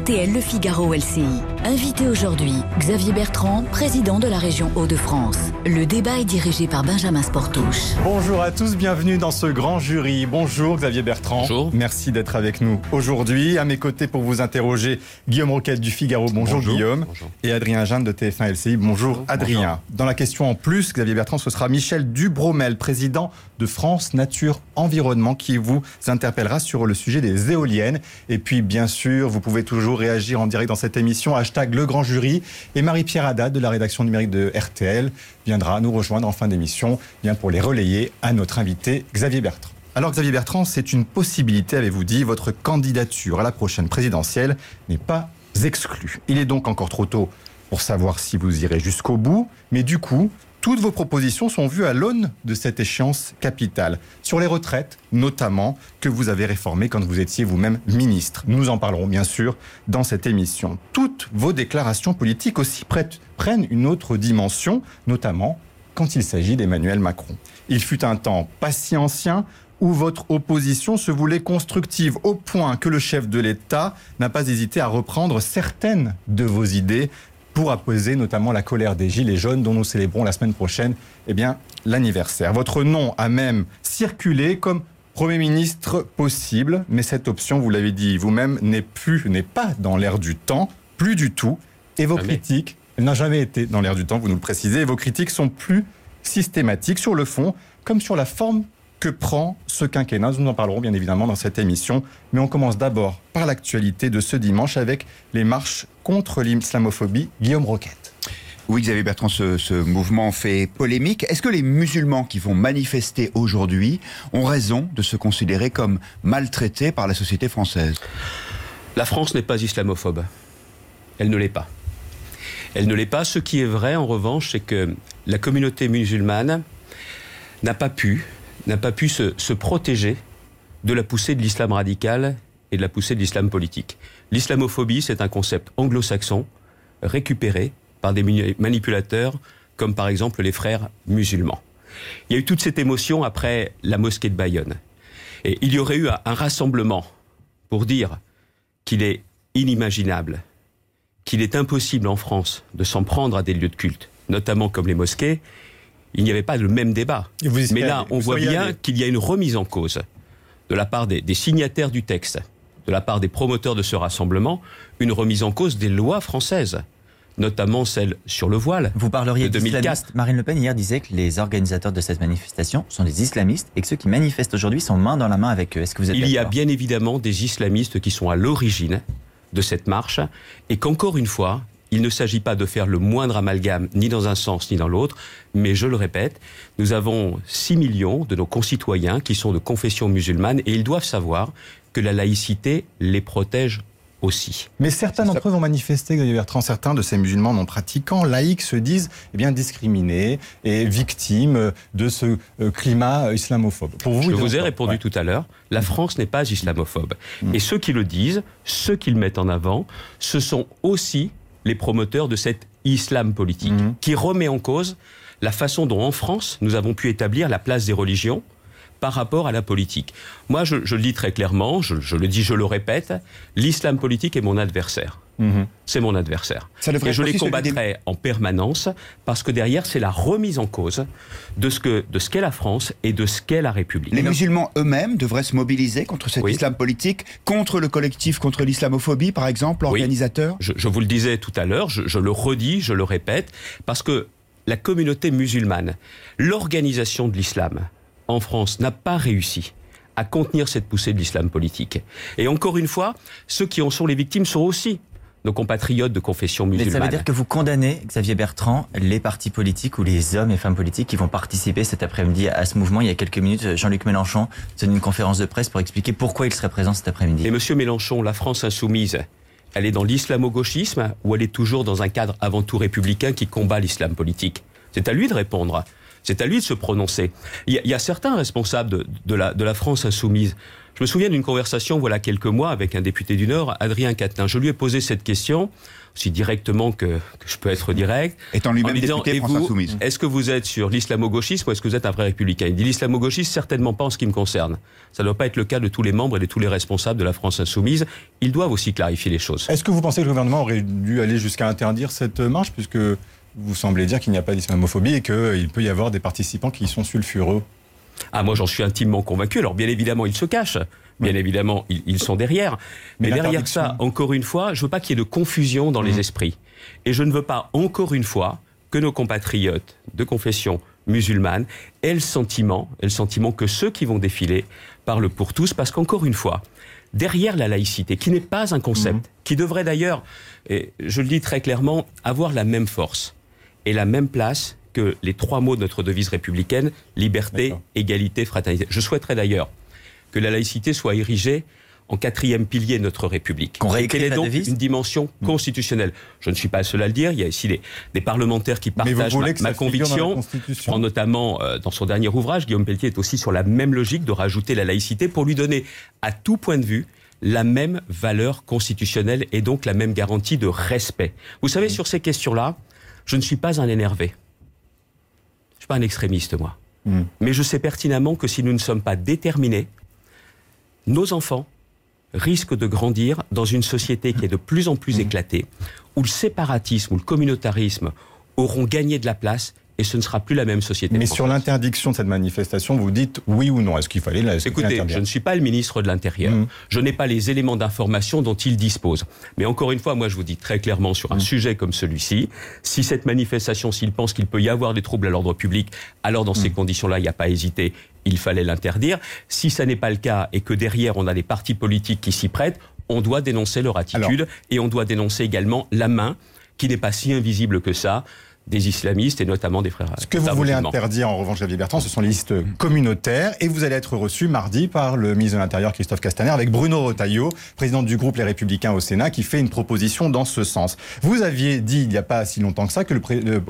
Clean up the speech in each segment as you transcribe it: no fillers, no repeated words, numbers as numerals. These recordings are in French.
RTL Le Figaro LCI. Invité aujourd'hui, Xavier Bertrand, président de la région Hauts-de-France. Le débat est dirigé par Benjamin Sportouche. Bonjour à tous, bienvenue dans ce grand jury. Bonjour Xavier Bertrand. Bonjour. Merci d'être avec nous aujourd'hui. À mes côtés pour vous interroger, Guillaume Roquette du Figaro. Bonjour Guillaume. Bonjour. Et Adrien Jeanne de TF1 LCI. Bonjour Adrien. Bonjour. Dans la question en plus, Xavier Bertrand, ce sera Michel Dubromel, président de France Nature Environnement, qui vous interpellera sur le sujet des éoliennes. Et puis bien sûr, vous pouvez toujours réagir en direct dans cette émission, hashtag Le Grand Jury. Et Marie-Pierre Haddad de la rédaction numérique de RTL viendra nous rejoindre en fin d'émission bien pour les relayer à notre invité Xavier Bertrand. Alors Xavier Bertrand, c'est une possibilité, avez-vous dit, votre candidature à la prochaine présidentielle n'est pas exclue. Il est donc encore trop tôt pour savoir si vous irez jusqu'au bout, mais du coup, toutes vos propositions sont vues à l'aune de cette échéance capitale. Sur les retraites, notamment, que vous avez réformées quand vous étiez vous-même ministre. Nous en parlerons bien sûr dans cette émission. Toutes vos déclarations politiques aussi prennent une autre dimension, notamment quand il s'agit d'Emmanuel Macron. Il fut un temps pas si ancien où votre opposition se voulait constructive au point que le chef de l'État n'a pas hésité à reprendre certaines de vos idées pour apaiser notamment la colère des Gilets jaunes dont nous célébrons la semaine prochaine l'anniversaire. Votre nom a même circulé comme Premier ministre possible, mais cette option, vous l'avez dit vous-même, n'est pas dans l'air du temps, plus du tout. Et vos critiques, elle n'a jamais été dans l'air du temps, vous nous le précisez, et vos critiques sont plus systématiques sur le fond, comme sur la forme que prend ce quinquennat. Nous en parlerons bien évidemment dans cette émission, mais on commence d'abord par l'actualité de ce dimanche avec les marches contre l'islamophobie. Guillaume Roquette. Oui, Xavier Bertrand, ce mouvement fait polémique. Est-ce que les musulmans qui vont manifester aujourd'hui ont raison de se considérer comme maltraités par la société française ? La France n'est pas islamophobe. Elle ne l'est pas. Elle ne l'est pas. Ce qui est vrai, en revanche, c'est que la communauté musulmane n'a pas pu se protéger de la poussée de l'islam radical et de la poussée de l'islam politique. L'islamophobie, c'est un concept anglo-saxon récupéré par des manipulateurs comme par exemple les frères musulmans. Il y a eu toute cette émotion après la mosquée de Bayonne. Et il y aurait eu un rassemblement pour dire qu'il est inimaginable, qu'il est impossible en France de s'en prendre à des lieux de culte, notamment comme les mosquées. Il n'y avait pas le même débat. Mais là, on voit bien qu'il y a une remise en cause de la part des signataires du texte, de la part des promoteurs de ce rassemblement, une remise en cause des lois françaises, notamment celle sur le voile. Vous parleriez de 2004. d'islamistes. Marine Le Pen hier disait que les organisateurs de cette manifestation sont des islamistes et que ceux qui manifestent aujourd'hui sont main dans la main avec eux. Est-ce que vous êtes d'accord ? Il y a bien évidemment des islamistes qui sont à l'origine de cette marche et qu'encore une fois, il ne s'agit pas de faire le moindre amalgame, ni dans un sens, ni dans l'autre, mais je le répète, nous avons 6 millions de nos concitoyens qui sont de confession musulmane et ils doivent savoir que la laïcité les protège aussi. Mais certains d'entre eux vont manifester, Xavier Bertrand, certains de ces musulmans non pratiquants, laïcs, se disent discriminés et victimes de ce climat islamophobe. Pour vous, je vous ai répondu tout à l'heure, la France n'est pas islamophobe. Et ceux qui le disent, ceux qui le mettent en avant, ce sont aussi les promoteurs de cet islam politique, qui remet en cause la façon dont en France, nous avons pu établir la place des religions par rapport à la politique. Moi, je le dis très clairement, je le dis, je le répète, l'islam politique est mon adversaire. C'est mon adversaire. Et je les combattrai en permanence parce que derrière, c'est la remise en cause de ce qu'est la France et de ce qu'est la République. Les musulmans eux-mêmes devraient se mobiliser contre cet islam politique, contre le collectif contre l'islamophobie, par exemple, l'organisateur. Je vous le disais tout à l'heure, je le redis, je le répète, parce que la communauté musulmane, l'organisation de l'islam en France n'a pas réussi à contenir cette poussée de l'islam politique. Et encore une fois, ceux qui en sont les victimes sont aussi nos compatriotes de confession musulmane. Mais ça veut dire que vous condamnez, Xavier Bertrand, les partis politiques ou les hommes et femmes politiques qui vont participer cet après-midi à ce mouvement. Il y a quelques minutes, Jean-Luc Mélenchon tenait une conférence de presse pour expliquer pourquoi il serait présent cet après-midi. Et Monsieur Mélenchon, la France insoumise, elle est dans l'islamo-gauchisme ou elle est toujours dans un cadre avant tout républicain qui combat l'islam politique ? C'est à lui de répondre. C'est à lui de se prononcer. Il y a certains responsables de la France insoumise. Je Je me souviens d'une conversation, voilà quelques mois, avec un député du Nord, Adrien Quatennens. Je lui ai posé cette question, aussi directement que je peux être direct. Étant lui-même député France Insoumise. Est-ce que vous êtes sur l'islamo-gauchisme ou est-ce que vous êtes un vrai républicain? Il dit l'islamo-gauchisme, certainement pas en ce qui me concerne. Ça ne doit pas être le cas de tous les membres et de tous les responsables de la France Insoumise. Ils doivent aussi clarifier les choses. Est-ce que vous pensez que le gouvernement aurait dû aller jusqu'à interdire cette marche, puisque vous semblez dire qu'il n'y a pas d'islamophobie et qu'il peut y avoir des participants qui sont sulfureux? Ah, moi j'en suis intimement convaincu. Alors bien évidemment, ils se cachent. Bien évidemment, ils sont derrière. Mais derrière ça, encore une fois, je ne veux pas qu'il y ait de confusion dans les esprits. Et je ne veux pas, encore une fois, que nos compatriotes de confession musulmane aient le sentiment que ceux qui vont défiler parlent pour tous. Parce qu'encore une fois, derrière la laïcité, qui n'est pas un concept, qui devrait d'ailleurs, et je le dis très clairement, avoir la même force et la même place que les 3 mots de notre devise républicaine, liberté, égalité, fraternité. Je souhaiterais d'ailleurs que la laïcité soit érigée en 4e pilier de notre République. Qu'elle ait donc une dimension constitutionnelle. Je ne suis pas le seul à le dire, il y a ici des parlementaires qui partagent ma conviction. Je prends notamment, dans son dernier ouvrage, Guillaume Pelletier est aussi sur la même logique de rajouter la laïcité pour lui donner, à tout point de vue, la même valeur constitutionnelle et donc la même garantie de respect. Vous savez, sur ces questions-là, je ne suis pas un énervé. Je ne suis pas un extrémiste, moi. Mais je sais pertinemment que si nous ne sommes pas déterminés, nos enfants risquent de grandir dans une société qui est de plus en plus éclatée, où le séparatisme ou le communautarisme auront gagné de la place et ce ne sera plus la même société. Mais sur l'interdiction de cette manifestation, vous dites oui ou non? Est-ce qu'il fallait l'interdire? Écoutez, je ne suis pas le ministre de l'Intérieur. Je n'ai pas les éléments d'information dont il dispose. Mais encore une fois, moi je vous dis très clairement sur un sujet comme celui-ci, si cette manifestation, s'il pense qu'il peut y avoir des troubles à l'ordre public, alors dans ces conditions-là, il n'y a pas à hésiter, il fallait l'interdire. Si ça n'est pas le cas et que derrière on a des partis politiques qui s'y prêtent, on doit dénoncer leur attitude et on doit dénoncer également la main qui n'est pas si invisible que ça des islamistes et notamment des frères. Ce que vous voulez interdire, en revanche, Xavier Bertrand, ce sont les listes communautaires. Et vous allez être reçu mardi par le ministre de l'Intérieur, Christophe Castaner, avec Bruno Retailleau, président du groupe Les Républicains au Sénat, qui fait une proposition dans ce sens. Vous aviez dit, il n'y a pas si longtemps que ça, que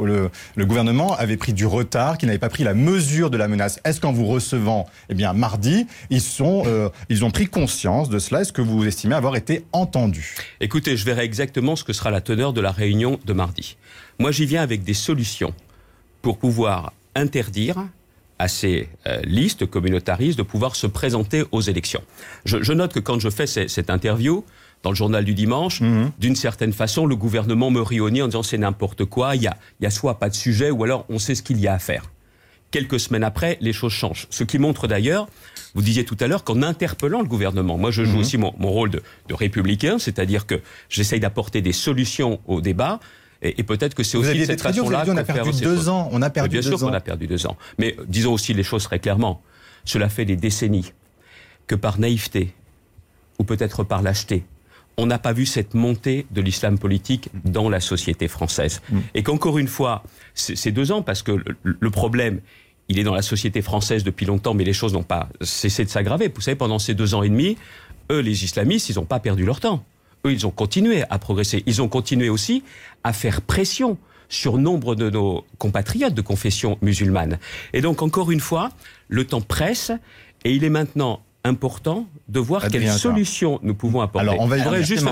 le gouvernement avait pris du retard, qu'il n'avait pas pris la mesure de la menace. Est-ce qu'en vous recevant, mardi, ils ont pris conscience de cela? Est-ce que vous estimez avoir été entendu? Écoutez, je verrai exactement ce que sera la teneur de la réunion de mardi. Moi, j'y viens avec des solutions pour pouvoir interdire à ces listes communautaristes de pouvoir se présenter aux élections. Je note que quand je fais cette interview dans le journal du dimanche, d'une certaine façon, le gouvernement me rit au nez en disant c'est n'importe quoi, il y a soit pas de sujet ou alors on sait ce qu'il y a à faire. Quelques semaines après, les choses changent. Ce qui montre d'ailleurs, vous disiez tout à l'heure, qu'en interpellant le gouvernement, moi je joue aussi mon rôle de républicain, c'est-à-dire que j'essaye d'apporter des solutions au débat. Et peut-être que c'est aussi de cette façon-là qu'on a perdu 2 ans. On a perdu 2 ans. Bien sûr qu'on a perdu 2 ans. Mais disons aussi les choses très clairement. Cela fait des décennies que par naïveté, ou peut-être par lâcheté, on n'a pas vu cette montée de l'islam politique dans la société française. Et qu'encore une fois, c'est 2 ans, parce que le problème, il est dans la société française depuis longtemps, mais les choses n'ont pas cessé de s'aggraver. Vous savez, pendant ces 2 ans et demi, eux, les islamistes, ils n'ont pas perdu leur temps. Eux, ils ont continué à progresser. Ils ont continué aussi à faire pression sur nombre de nos compatriotes de confession musulmane. Et donc, encore une fois, le temps presse et il est maintenant important de voir quelles solutions nous pouvons apporter. Alors, on va juste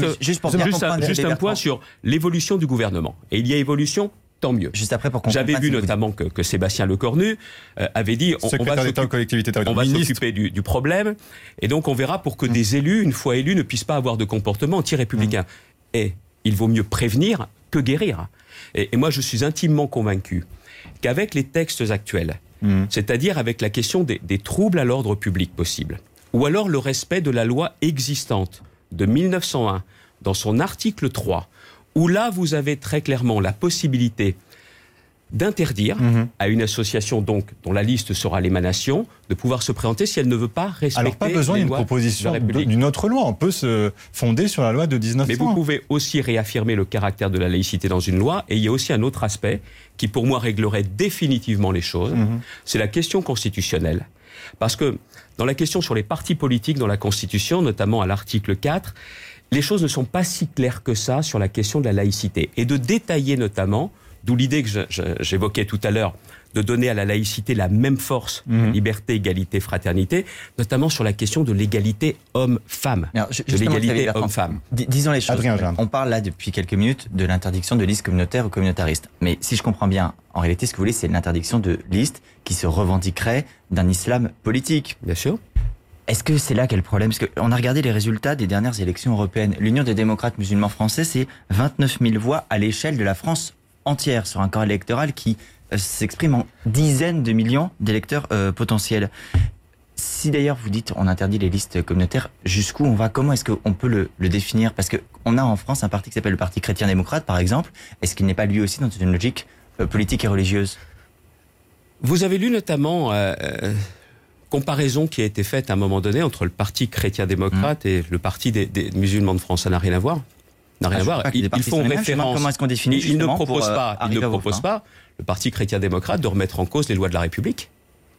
un point sur l'évolution du gouvernement. Et il y a évolution, tant mieux. Juste après, pour j'avais vu notamment que Sébastien Lecornu avait dit on va s'occuper du problème et donc on verra pour que des élus, une fois élus, ne puissent pas avoir de comportement anti-républicain. Et il vaut mieux prévenir que guérir. Et moi, je suis intimement convaincu qu'avec les textes actuels, c'est-à-dire avec la question des troubles à l'ordre public possibles, ou alors le respect de la loi existante de 1901 dans son article 3, où là, vous avez très clairement la possibilité d'interdire à une association donc dont la liste sera l'émanation de pouvoir se présenter si elle ne veut pas respecter les lois. Alors pas besoin d'une proposition d'une autre loi, on peut se fonder sur la loi de 1901. Mais vous pouvez aussi réaffirmer le caractère de la laïcité dans une loi, et il y a aussi un autre aspect qui pour moi réglerait définitivement les choses, c'est la question constitutionnelle. Parce que dans la question sur les partis politiques dans la Constitution, notamment à l'article 4, les choses ne sont pas si claires que ça sur la question de la laïcité. Et de détailler notamment D'où l'idée que j'évoquais tout à l'heure de donner à la laïcité la même force, liberté, égalité, fraternité, notamment sur la question de l'égalité homme-femme. De l'égalité homme-femme. Disons les choses. On parle là depuis quelques minutes de l'interdiction de listes communautaires ou communautaristes. Mais si je comprends bien, en réalité, ce que vous voulez, c'est l'interdiction de listes qui se revendiqueraient d'un islam politique. Bien sûr. Est-ce que c'est là qu'est le problème? Parce qu'on a regardé les résultats des dernières élections européennes. L'Union des démocrates musulmans français, c'est 29 000 voix à l'échelle de la France entière sur un corps électoral qui s'exprime en dizaines de millions d'électeurs potentiels. Si d'ailleurs vous dites on interdit les listes communautaires, jusqu'où on va? Comment est-ce qu'on peut le définir? Parce qu'on a en France un parti qui s'appelle le Parti chrétien-démocrate, par exemple. Est-ce qu'il n'est pas lui aussi dans une logique politique et religieuse? Vous avez lu notamment comparaison qui a été faite à un moment donné entre le Parti chrétien-démocrate et le Parti des musulmans de France. Ça n'a rien à voir. N'a rien à voir. Ils font référence. Comment est-ce qu'on définit? Ils ne proposent pas, le Parti chrétien-démocrate, de remettre en cause les lois de la République.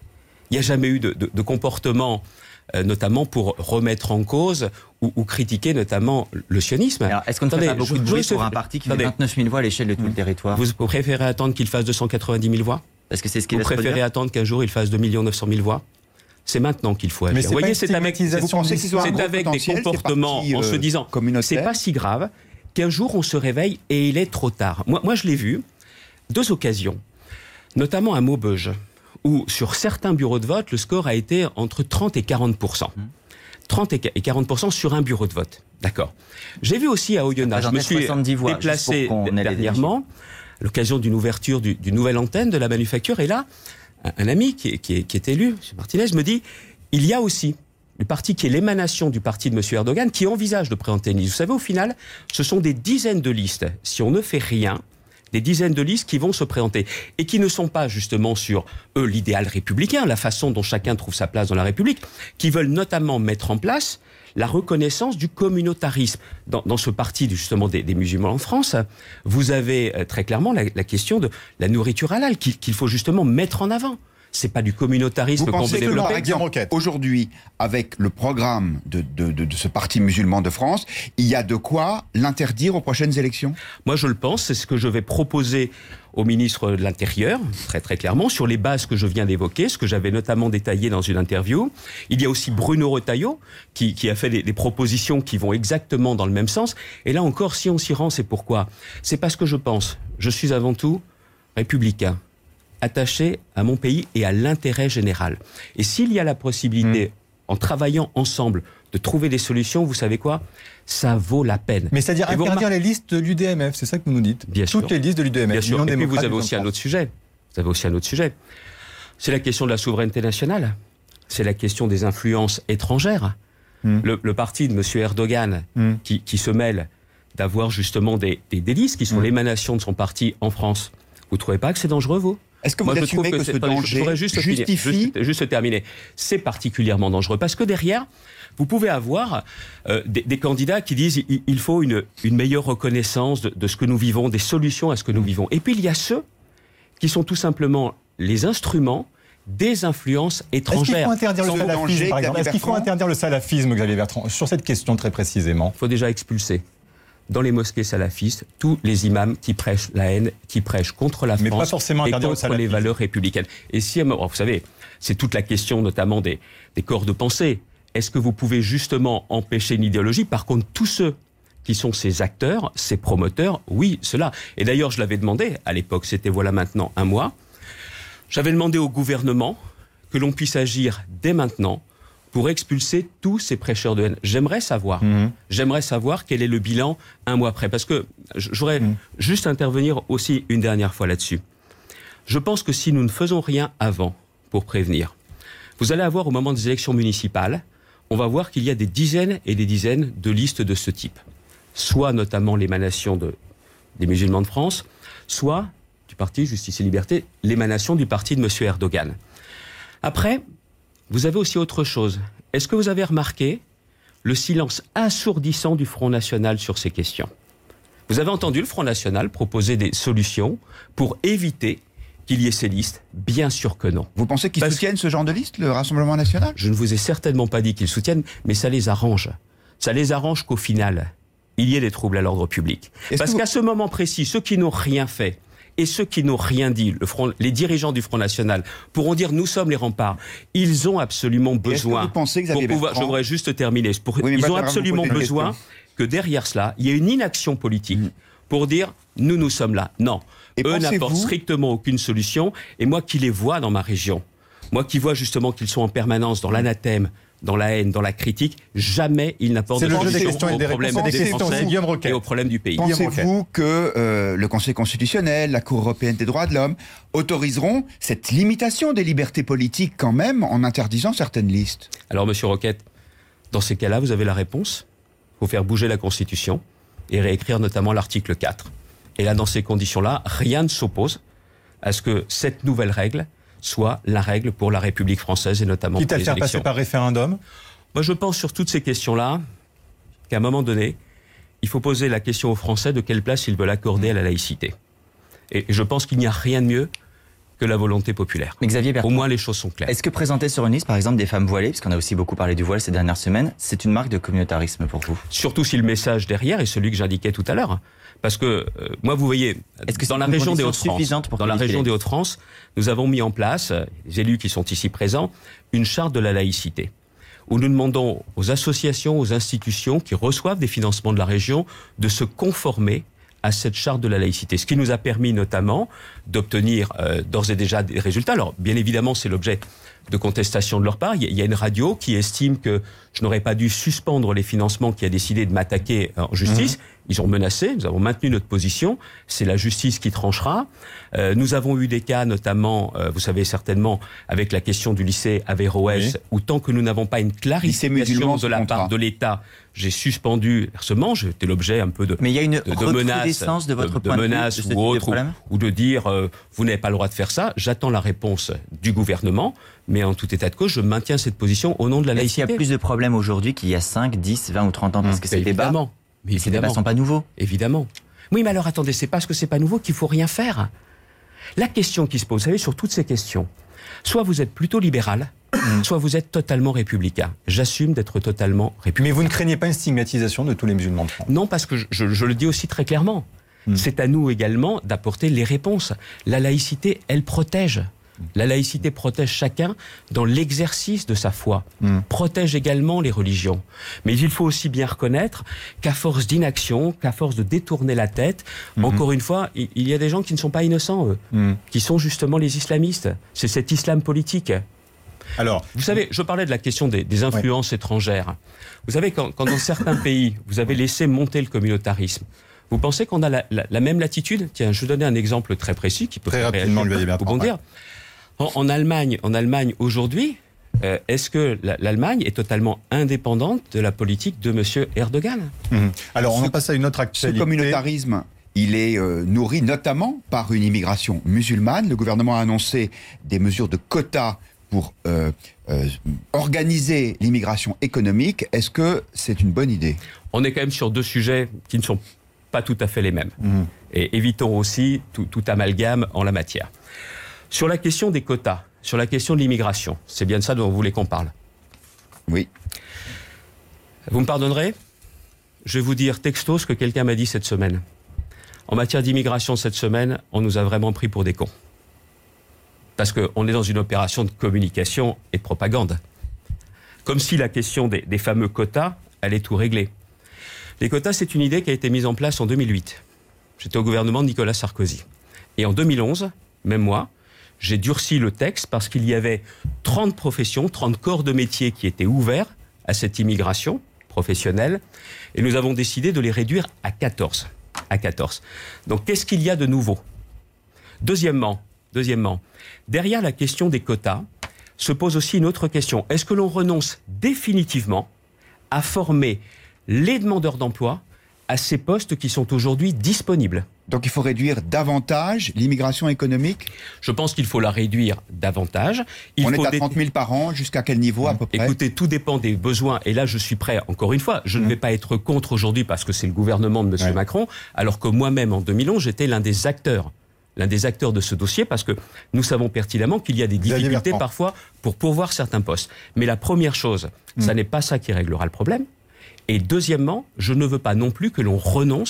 Il n'y a jamais eu de comportement, notamment pour remettre en cause ou critiquer notamment le sionisme. Alors, est-ce qu'on ne fait pas beaucoup de bruit pour un parti qui fait 29 000 voix à l'échelle de tout le territoire? Vous préférez attendre qu'il fasse 290 000 voix? Parce que c'est ce qu'il Vous préférez attendre qu'un jour il fasse 2 900 000 voix? C'est maintenant qu'il faut agir. Mais vous voyez, c'est avec des comportements comportements en se disant c'est pas si grave qu'un jour on se réveille et il est trop tard. Moi je l'ai vu, 2 occasions, notamment à Maubeuge, où sur certains bureaux de vote, le score a été entre 30 et 40%. 30 et 40% sur un bureau de vote. D'accord. J'ai vu aussi à Oyonnax, je me suis déplacé dernièrement, à l'occasion d'une ouverture d'une nouvelle antenne de la manufacture, et là, un ami qui est élu, M. Martinez, me dit, il y a aussi le parti qui est l'émanation du parti de M. Erdogan, qui envisage de présenter une liste. Vous savez, au final, ce sont des dizaines de listes. Si on ne fait rien, des dizaines de listes qui vont se présenter et qui ne sont pas justement sur, l'idéal républicain, la façon dont chacun trouve sa place dans la République, qui veulent notamment mettre en place la reconnaissance du communautarisme. Dans ce parti justement des musulmans en France, vous avez très clairement la question de la nourriture halal qu'il faut justement mettre en avant. C'est pas du communautarisme qu'on veut développer. Par exemple, aujourd'hui, avec le programme de ce parti musulman de France, il y a de quoi l'interdire aux prochaines élections? Moi, je le pense. C'est ce que je vais proposer au ministre de l'Intérieur, très très clairement, sur les bases que je viens d'évoquer, ce que j'avais notamment détaillé dans une interview. Il y a aussi Bruno Retailleau, qui a fait des propositions qui vont exactement dans le même sens. Et là encore, si on s'y rend, c'est pourquoi? C'est parce que je suis avant tout républicain, attaché à mon pays et à l'intérêt général. Et s'il y a la possibilité, en travaillant ensemble, de trouver des solutions, vous savez quoi? Ça vaut la peine. Mais c'est-à-dire interdire les listes de l'UDMF, c'est ça que vous nous dites? Bien sûr. Toutes les listes de l'UDMF. Bien sûr. Et puis vous avez aussi un autre sujet. C'est la question de la souveraineté nationale. C'est la question des influences étrangères. Le parti de M. Erdogan, qui se mêle d'avoir justement des listes qui sont l'émanation de son parti en France. Vous ne trouvez pas que c'est dangereux, vous? Est-ce que vous assumez que ce danger justifie... Juste terminer. C'est particulièrement dangereux parce que derrière, vous pouvez avoir des candidats qui disent il faut une meilleure reconnaissance de ce que nous vivons, des solutions à ce que nous vivons. Et puis il y a ceux qui sont tout simplement les instruments des influences étrangères. Est-ce qu'il faut interdire le salafisme, par exemple? Est-ce qu'il faut interdire le salafisme, Xavier Bertrand, sur cette question très précisément? Il faut déjà expulser dans les mosquées salafistes tous les imams qui prêchent la haine, qui prêchent contre la France pas forcément et contre les valeurs républicaines. Et si, vous savez, c'est toute la question notamment des corps de pensée. Est-ce que vous pouvez justement empêcher une idéologie? Par contre, tous ceux qui sont ces acteurs, ces promoteurs, oui, cela. Et d'ailleurs, je l'avais demandé à l'époque, c'était voilà maintenant un mois, j'avais demandé au gouvernement que l'on puisse agir dès maintenant pour expulser tous ces prêcheurs de haine. J'aimerais savoir quel est le bilan un mois après. Parce que j'aurais juste intervenir aussi une dernière fois là-dessus. Je pense que si nous ne faisons rien avant pour prévenir, vous allez avoir au moment des élections municipales, on va voir qu'il y a des dizaines et des dizaines de listes de ce type. Soit notamment l'émanation des musulmans de France, soit du parti Justice et Liberté, l'émanation du parti de M. Erdogan. Après, vous avez aussi autre chose. Est-ce que vous avez remarqué le silence assourdissant du Front National sur ces questions? Vous avez entendu le Front National proposer des solutions pour éviter qu'il y ait ces listes? Bien sûr que non. Vous pensez qu'ils soutiennent ce genre de liste, le Rassemblement National? Je ne vous ai certainement pas dit qu'ils soutiennent, mais ça les arrange. Ça les arrange qu'au final, il y ait des troubles à l'ordre public. Parce qu'à ce moment précis, ceux qui n'ont rien fait Et ceux qui n'ont rien dit, les dirigeants du Front National, pourront dire nous sommes les remparts. Ils ont absolument besoin. Vous pensez, Xavier Bertrand, je voudrais juste terminer. Ils ont absolument besoin que derrière cela, il y ait une inaction politique pour dire nous sommes là. Non. Eux n'apportent strictement aucune solution. Et moi qui les vois dans ma région, moi qui vois justement qu'ils sont en permanence dans l'anathème, dans la haine, dans la critique, jamais ils n'apportent de solution aux problèmes des Français et aux problèmes du pays. Pensez-vous que le Conseil constitutionnel, la Cour européenne des droits de l'homme autoriseront cette limitation des libertés politiques quand même en interdisant certaines listes? Alors, Monsieur Roquette, dans ces cas-là, vous avez la réponse. Il faut faire bouger la Constitution et réécrire notamment l'article 4. Et là, dans ces conditions-là, rien ne s'oppose à ce que cette nouvelle règle soit la règle pour la République française et notamment quitte pour à les faire élections. Passer par référendum. Moi, je pense sur toutes ces questions-là qu'à un moment donné, il faut poser la question aux Français de quelle place ils veulent accorder à la laïcité. Et je pense qu'il n'y a rien de mieux que la volonté populaire. Mais Xavier Bertrand, au moins les choses sont claires. Est-ce que présenter sur une liste, par exemple, des femmes voilées, parce qu'on a aussi beaucoup parlé du voile ces dernières semaines, c'est une marque de communautarisme pour vous? Surtout si le message derrière est celui que j'indiquais tout à l'heure. Parce que, moi, vous voyez, dans la région des Hauts-de-France, nous avons mis en place, les élus qui sont ici présents, une charte de la laïcité, où nous demandons aux associations, aux institutions qui reçoivent des financements de la région de se conformer à cette charte de la laïcité. Ce qui nous a permis notamment d'obtenir d'ores et déjà des résultats. Alors, bien évidemment, c'est l'objet de contestation de leur part. Il y a une radio qui estime que je n'aurais pas dû suspendre les financements, qui a décidé de m'attaquer en justice. Ils ont menacé, nous avons maintenu notre position, c'est la justice qui tranchera. Nous avons eu des cas, notamment, vous savez certainement, avec la question du lycée Averroès, où tant que nous n'avons pas une clarification de la part de l'État, j'ai suspendu ce manche, c'était l'objet un peu de mais il y a une recrudescence de votre point de vue ou autre, ou de dire vous n'avez pas le droit de faire ça. J'attends la réponse du gouvernement, mais en tout état de cause, je maintiens cette position au nom de la laïcité. Est-ce qu'il y a plus de problèmes aujourd'hui qu'il y a 5, 10, 20 ou 30 ans parce que ces débats, ces débats ne sont pas nouveaux? Évidemment. Oui, mais alors attendez, c'est parce que c'est pas nouveau qu'il faut rien faire. La question qui se pose, vous savez, sur toutes ces questions, soit vous êtes plutôt libéral, soit vous êtes totalement républicain. J'assume d'être totalement républicain. Mais vous ne craignez pas une stigmatisation de tous les musulmans de France? Non, parce que je le dis aussi très clairement. C'est à nous également d'apporter les réponses. La laïcité, elle protège. La laïcité protège chacun dans l'exercice de sa foi, protège également les religions. Mais il faut aussi bien reconnaître qu'à force d'inaction, qu'à force de détourner la tête, encore une fois, il y a des gens qui ne sont pas innocents, eux, qui sont justement les islamistes. C'est cet islam politique. Alors, vous savez, je parlais de la question des influences étrangères. Vous savez, quand dans certains pays, vous avez laissé monter le communautarisme, vous pensez qu'on a la même latitude? Tiens, je vais vous donner un exemple très précis qui peut très rapidement rebondir. En Allemagne aujourd'hui, est-ce que l'Allemagne est totalement indépendante de la politique de M. Erdogan? Alors, on en passe à une autre actualité. Ce communautarisme, il est nourri notamment par une immigration musulmane. Le gouvernement a annoncé des mesures de quotas pour organiser l'immigration économique. Est-ce que c'est une bonne idée? On est quand même sur deux sujets qui ne sont pas tout à fait les mêmes. Et évitons aussi tout amalgame en la matière. Sur la question des quotas, sur la question de l'immigration, c'est bien de ça dont vous voulez qu'on parle? Oui. Vous me pardonnerez? Je vais vous dire texto ce que quelqu'un m'a dit cette semaine. En matière d'immigration cette semaine, on nous a vraiment pris pour des cons. Parce qu'on est dans une opération de communication et de propagande. Comme si la question des fameux quotas allait tout régler. Les quotas, c'est une idée qui a été mise en place en 2008. J'étais au gouvernement de Nicolas Sarkozy. Et en 2011, même moi, j'ai durci le texte parce qu'il y avait 30 professions, 30 corps de métiers qui étaient ouverts à cette immigration professionnelle. Et nous avons décidé de les réduire à 14. Donc, qu'est-ce qu'il y a de nouveau? Deuxièmement, derrière la question des quotas, se pose aussi une autre question. Est-ce que l'on renonce définitivement à former les demandeurs d'emploi à ces postes qui sont aujourd'hui disponibles? Donc il faut réduire davantage l'immigration économique? Je pense qu'il faut la réduire davantage. On est à 30 000 par an, jusqu'à quel niveau à peu près? Écoutez, tout dépend des besoins. Et là, je suis prêt, encore une fois, je ne vais pas être contre aujourd'hui parce que c'est le gouvernement de M. Macron, alors que moi-même, en 2011, j'étais l'un des acteurs de ce dossier, parce que nous savons pertinemment qu'il y a des difficultés parfois pour pourvoir certains postes. Mais la première chose, ça n'est pas ça qui réglera le problème. Et deuxièmement, je ne veux pas non plus que l'on renonce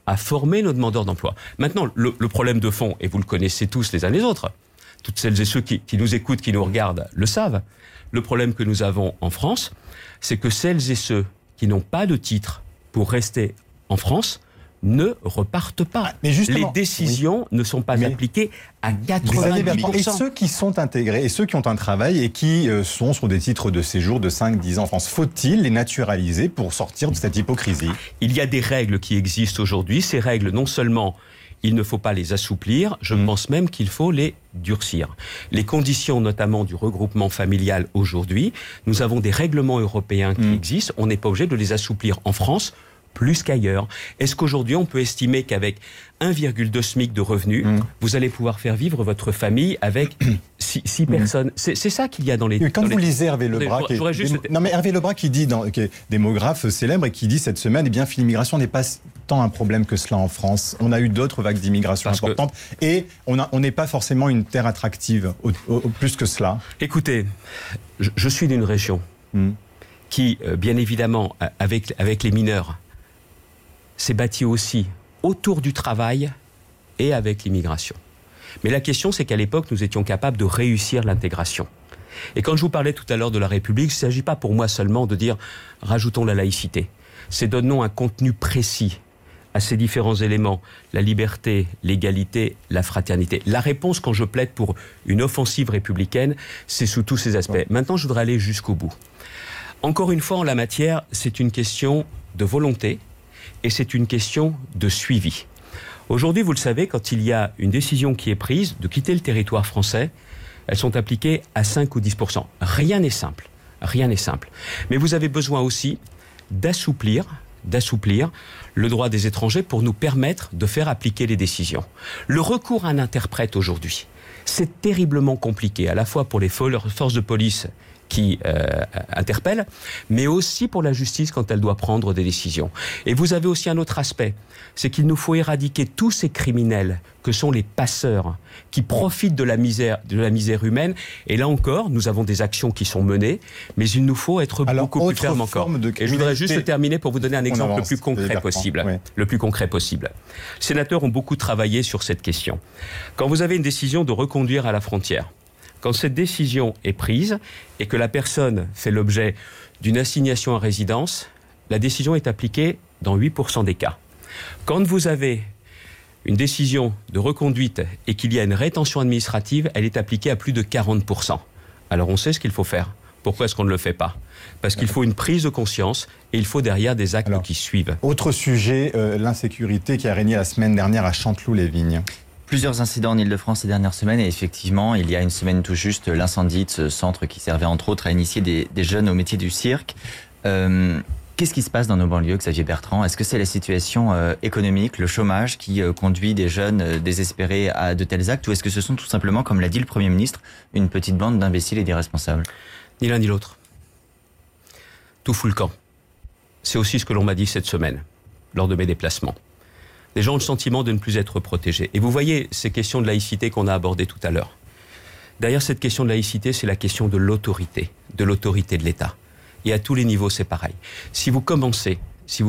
à former nos demandeurs d'emploi. Maintenant, le problème de fond, et vous le connaissez tous les uns les autres, toutes celles et ceux qui nous écoutent, qui nous regardent, le savent. Le problème que nous avons en France, c'est que celles et ceux qui n'ont pas de titre pour rester en France ne repartent pas. Mais les décisions ne sont pas appliquées à 90%. Et ceux qui sont intégrés, et ceux qui ont un travail et qui sont sur des titres de séjour de 5-10 ans en France, faut-il les naturaliser pour sortir de cette hypocrisie ? Il y a des règles qui existent aujourd'hui. Ces règles, non seulement il ne faut pas les assouplir, je pense même qu'il faut les durcir. Les conditions notamment du regroupement familial aujourd'hui, nous avons des règlements européens qui existent, on n'est pas obligé de les assouplir en France plus qu'ailleurs. Est-ce qu'aujourd'hui, on peut estimer qu'avec 1,2 SMIC de revenus, vous allez pouvoir faire vivre votre famille avec 6 personnes ? C'est ça qu'il y a dans les... Quand vous lisez Hervé Lebras, Hervé Lebras qui dit, qui est démographe célèbre, et qui dit cette semaine, eh bien, l'immigration n'est pas tant un problème que cela en France. On a eu d'autres vagues d'immigration importantes, et on n'est pas forcément une terre attractive, plus que cela. Écoutez, je suis d'une région qui, bien évidemment, avec les mineurs, s'est bâti aussi autour du travail et avec l'immigration. Mais la question, c'est qu'à l'époque, nous étions capables de réussir l'intégration. Et quand je vous parlais tout à l'heure de la République, il ne s'agit pas pour moi seulement de dire « rajoutons la laïcité ». C'est donnons un contenu précis à ces différents éléments, la liberté, l'égalité, la fraternité. La réponse, quand je plaide pour une offensive républicaine, c'est sous tous ces aspects. Maintenant, je voudrais aller jusqu'au bout. Encore une fois, en la matière, c'est une question de volonté, et c'est une question de suivi. Aujourd'hui, vous le savez, quand il y a une décision qui est prise de quitter le territoire français, elles sont appliquées à 5 ou 10%. Rien n'est simple. Rien n'est simple. Mais vous avez besoin aussi d'assouplir le droit des étrangers pour nous permettre de faire appliquer les décisions. Le recours à un interprète aujourd'hui, c'est terriblement compliqué, à la fois pour les forces de police qui interpelle, mais aussi pour la justice quand elle doit prendre des décisions. Et vous avez aussi un autre aspect, c'est qu'il nous faut éradiquer tous ces criminels que sont les passeurs, qui profitent de la misère humaine. Et là encore, nous avons des actions qui sont menées, mais il nous faut être beaucoup plus ferme encore. Et je voudrais juste terminer pour vous donner un exemple le plus concret possible. Oui. Le plus concret possible. Les sénateurs ont beaucoup travaillé sur cette question. Quand vous avez une décision de reconduire à la frontière, quand cette décision est prise et que la personne fait l'objet d'une assignation à résidence, la décision est appliquée dans 8% des cas. Quand vous avez une décision de reconduite et qu'il y a une rétention administrative, elle est appliquée à plus de 40%. Alors on sait ce qu'il faut faire. Pourquoi est-ce qu'on ne le fait pas ? Parce qu'il faut une prise de conscience et il faut derrière des actes qui suivent. Autre sujet, l'insécurité qui a régné la semaine dernière à Chanteloup-les-Vignes. Plusieurs incidents en Ile-de-France ces dernières semaines et effectivement, il y a une semaine tout juste, l'incendie de ce centre qui servait entre autres à initier des jeunes au métier du cirque. Qu'est-ce qui se passe dans nos banlieues, Xavier Bertrand ? Est-ce que c'est la situation économique, le chômage qui conduit des jeunes désespérés à de tels actes ou est-ce que ce sont tout simplement, comme l'a dit le Premier ministre, une petite bande d'imbéciles et d'irresponsables ? Ni l'un ni l'autre. Tout fout le camp. C'est aussi ce que l'on m'a dit cette semaine, lors de mes déplacements. Les gens ont le sentiment de ne plus être protégés. Et vous voyez ces questions de laïcité qu'on a abordées tout à l'heure. Derrière cette question de laïcité, c'est la question de l'autorité de l'État. Et à tous les niveaux, c'est pareil. Si vous commencez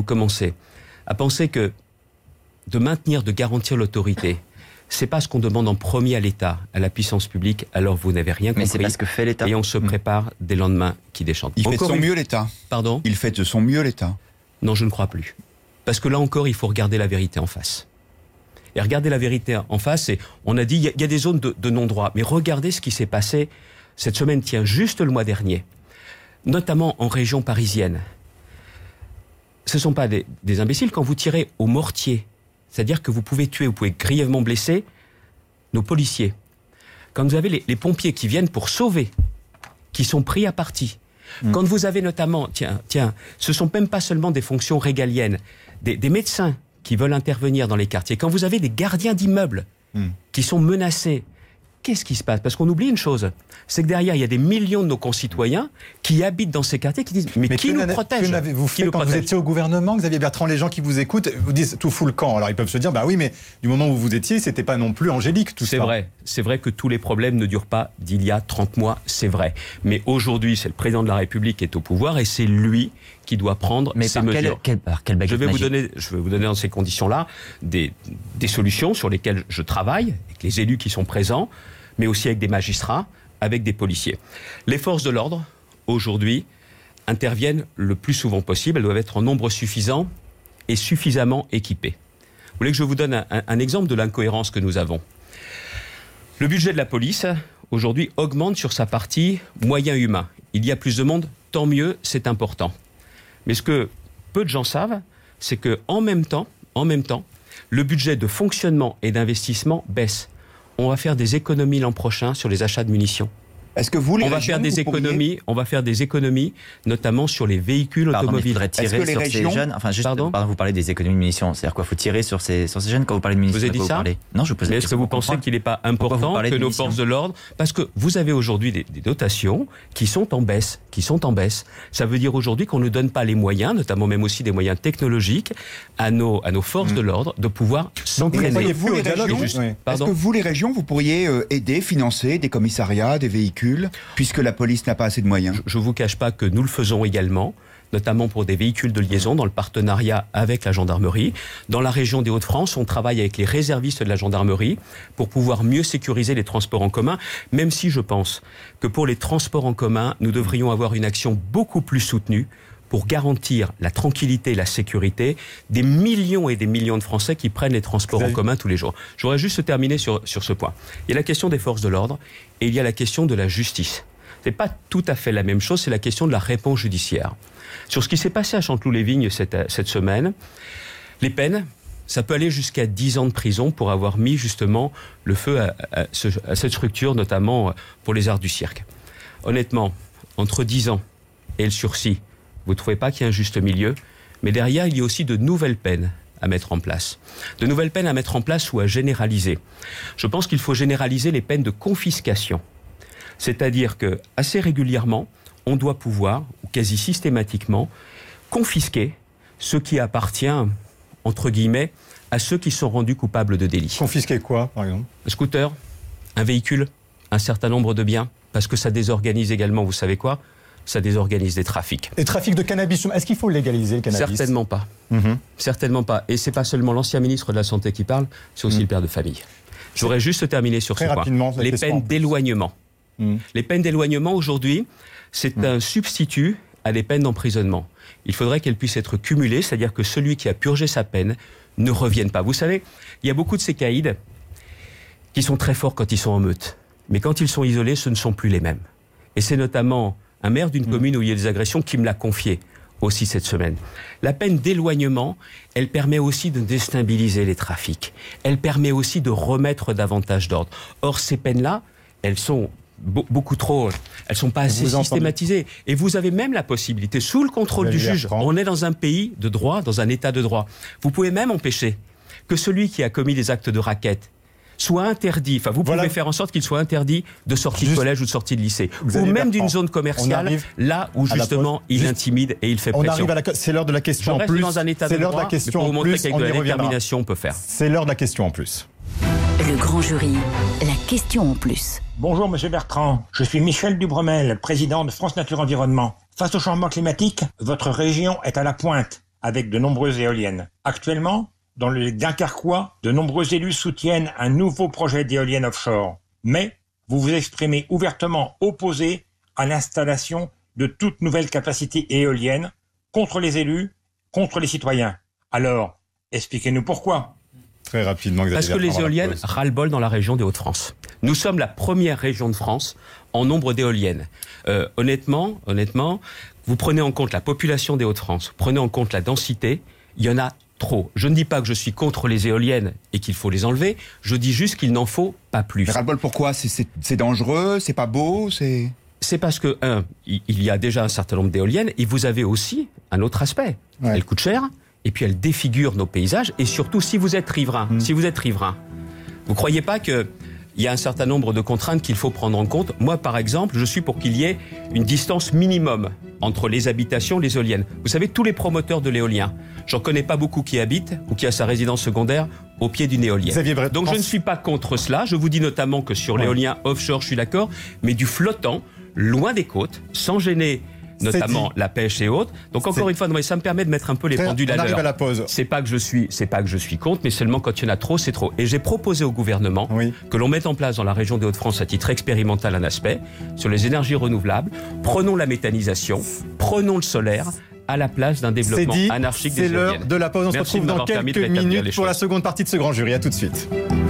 à penser que de maintenir, de garantir l'autorité, c'est pas ce qu'on demande en premier à l'État, à la puissance publique, alors vous n'avez rien compris. Mais c'est pas ce que fait l'État. Et on se prépare des lendemains qui déchantent. Il fait de son mieux, l'État. Pardon ? Il fait de son mieux, l'État. Non, je ne crois plus. Parce que là encore, il faut regarder la vérité en face. Et regarder la vérité en face, on a dit, il y a des zones de non-droit. Mais regardez ce qui s'est passé cette semaine, juste le mois dernier. Notamment en région parisienne. Ce ne sont pas des imbéciles. Quand vous tirez au mortier, c'est-à-dire que vous pouvez tuer, vous pouvez grièvement blesser nos policiers. Quand vous avez les pompiers qui viennent pour sauver, qui sont pris à partie. Quand vous avez notamment, ce sont même pas seulement des fonctions régaliennes, des médecins qui veulent intervenir dans les quartiers. Quand vous avez des gardiens d'immeubles qui sont menacés, qu'est-ce qui se passe ? Parce qu'on oublie une chose, c'est que derrière, il y a des millions de nos concitoyens qui habitent dans ces quartiers qui disent « Mais qui nous protège ?» Que n'avez-vous fait quand vous étiez au gouvernement, Xavier Bertrand ? Les gens qui vous écoutent vous disent « Tout fout le camp ». Alors ils peuvent se dire « Bah oui, mais du moment où vous étiez, c'était pas non plus angélique tout ça. » C'est vrai que tous les problèmes ne durent pas d'il y a 30 mois, c'est vrai. Mais aujourd'hui, c'est le président de la République qui est au pouvoir et c'est lui qui doit prendre ces mesures. Par quel baguette je vais magique vous donner dans ces conditions-là des solutions sur lesquelles je travaille, avec les élus qui sont présents, mais aussi avec des magistrats, avec des policiers. Les forces de l'ordre, aujourd'hui, interviennent le plus souvent possible. Elles doivent être en nombre suffisant et suffisamment équipées. Vous voulez que je vous donne un exemple de l'incohérence que nous avons ? Le budget de la police, aujourd'hui, augmente sur sa partie moyens humains. Il y a plus de monde, tant mieux, c'est important. Mais ce que peu de gens savent, c'est qu'en même temps, le budget de fonctionnement et d'investissement baisse. On va faire des économies l'an prochain sur les achats de munitions. Est-ce que vous, les on va régions, faire des économies, on va faire des économies, notamment sur les véhicules automobiles. Il faudrait tirer sur ces jeunes. Enfin, juste, vous parlez des économies de munitions. C'est-à-dire quoi ? Il faut tirer sur ces jeunes quand vous parlez de munitions. Vous avez dit ça ? Non, je pose. Mais est-ce que vous pensez qu'il n'est pas important que nos forces de l'ordre, parce que vous avez aujourd'hui des dotations qui sont en baisse, Ça veut dire aujourd'hui qu'on ne donne pas les moyens, notamment même aussi des moyens technologiques, à nos forces de l'ordre de pouvoir s'entraîner. Est-ce que vous, les régions, vous pourriez aider, financer des commissariats, des véhicules, puisque la police n'a pas assez de moyens? Je ne vous cache pas que nous le faisons également, notamment pour des véhicules de liaison dans le partenariat avec la gendarmerie. Dans la région des Hauts-de-France, on travaille avec les réservistes de la gendarmerie pour pouvoir mieux sécuriser les transports en commun, même si je pense que pour les transports en commun, nous devrions avoir une action beaucoup plus soutenue pour garantir la tranquillité et la sécurité des millions et des millions de Français qui prennent les transports en commun tous les jours. Je voudrais juste terminer sur ce point. Il y a la question des forces de l'ordre et il y a la question de la justice. Ce n'est pas tout à fait la même chose, c'est la question de la réponse judiciaire. Sur ce qui s'est passé à Chanteloup-les-Vignes cette semaine, les peines, ça peut aller jusqu'à 10 ans de prison pour avoir mis justement le feu à cette structure, notamment pour les arts du cirque. Honnêtement, entre 10 ans et le sursis, vous ne trouvez pas qu'il y a un juste milieu ? Mais derrière, il y a aussi de nouvelles peines à mettre en place. De nouvelles peines à mettre en place ou à généraliser. Je pense qu'il faut généraliser les peines de confiscation. C'est-à-dire que, assez régulièrement, on doit pouvoir, ou quasi systématiquement, confisquer ce qui appartient, entre guillemets, à ceux qui sont rendus coupables de délits. Confisquer quoi, par exemple ? Un scooter, un véhicule, un certain nombre de biens, parce que ça désorganise également, vous savez quoi ? Ça désorganise des trafics. Et trafic de cannabis, est-ce qu'il faut légaliser le cannabis ? Certainement pas. Certainement pas. Et c'est pas seulement l'ancien ministre de la Santé qui parle, c'est aussi le père de famille. Je voudrais juste terminer sur ce point. Les peines d'éloignement. Les peines d'éloignement, aujourd'hui, c'est un substitut à des peines d'emprisonnement. Il faudrait qu'elles puissent être cumulées, c'est-à-dire que celui qui a purgé sa peine ne revienne pas. Vous savez, il y a beaucoup de ces caïds qui sont très forts quand ils sont en meute. Mais quand ils sont isolés, ce ne sont plus les mêmes. Et c'est notamment un maire d'une commune où il y a des agressions qui me l'a confié aussi cette semaine. La peine d'éloignement, elle permet aussi de déstabiliser les trafics. Elle permet aussi de remettre davantage d'ordre. Or, ces peines-là, elles sont beaucoup trop, elles sont pas assez systématisées. Et vous avez même la possibilité, sous le contrôle du juge, on est dans un pays de droit, dans un état de droit. Vous pouvez même empêcher que celui qui a commis des actes de racket soit interdit, enfin vous pouvez faire en sorte qu'il soit interdit de sortie de collège ou de sortie de lycée, ou même d'une zone commerciale, là où justement il intimide et il fait pression. C'est l'heure de la question en plus. Dans un état de droit, pour vous montrer qu'avec de la détermination on peut faire. C'est l'heure de la question en plus. Le grand jury, la question en plus. Bonjour Monsieur Bertrand, je suis Michel Dubromel, président de France Nature Environnement. Face au changement climatique, votre région est à la pointe avec de nombreuses éoliennes. Actuellement, dans le Dunkerquois, de nombreux élus soutiennent un nouveau projet d'éoliennes offshore. Mais vous vous exprimez ouvertement opposé à l'installation de toute nouvelle capacité éolienne contre les élus, contre les citoyens. Alors, expliquez-nous pourquoi. Très rapidement, Xavier. Parce que les éoliennes ras-le-bol dans la région des Hauts-de-France. Nous sommes la première région de France en nombre d'éoliennes. Honnêtement, vous prenez en compte la population des Hauts-de-France, vous prenez en compte la densité, il y en a trop. Je ne dis pas que je suis contre les éoliennes et qu'il faut les enlever, je dis juste qu'il n'en faut pas plus. Mais ras-le-bol, pourquoi ? C'est dangereux, c'est pas beau, C'est parce que, il y a déjà un certain nombre d'éoliennes et vous avez aussi un autre aspect. Ouais. Elles coûtent cher et puis elles défigurent nos paysages et surtout si vous êtes riverain, vous croyez pas que il y a un certain nombre de contraintes qu'il faut prendre en compte. Moi, par exemple, je suis pour qu'il y ait une distance minimum entre les habitations et les éoliennes. Vous savez, tous les promoteurs de l'éolien, j'en connais pas beaucoup qui habitent ou qui a sa résidence secondaire au pied d'une éolienne. Donc je ne suis pas contre cela. Je vous dis notamment que sur l'éolien offshore, je suis d'accord, mais du flottant, loin des côtes, sans gêner notamment la pêche et autres. Donc encore une fois, ça me permet de mettre un peu les pendules à l'heure. On arrive à la pause. C'est pas que je suis contre, mais seulement quand il y en a trop, c'est trop. Et j'ai proposé au gouvernement que l'on mette en place dans la région des Hauts-de-France à titre expérimental un aspect sur les énergies renouvelables. Prenons la méthanisation, prenons le solaire à la place d'un développement anarchique des éoliennes. C'est l'heure de la pause. On se retrouve dans quelques minutes pour la seconde partie de ce grand jury. À tout de suite.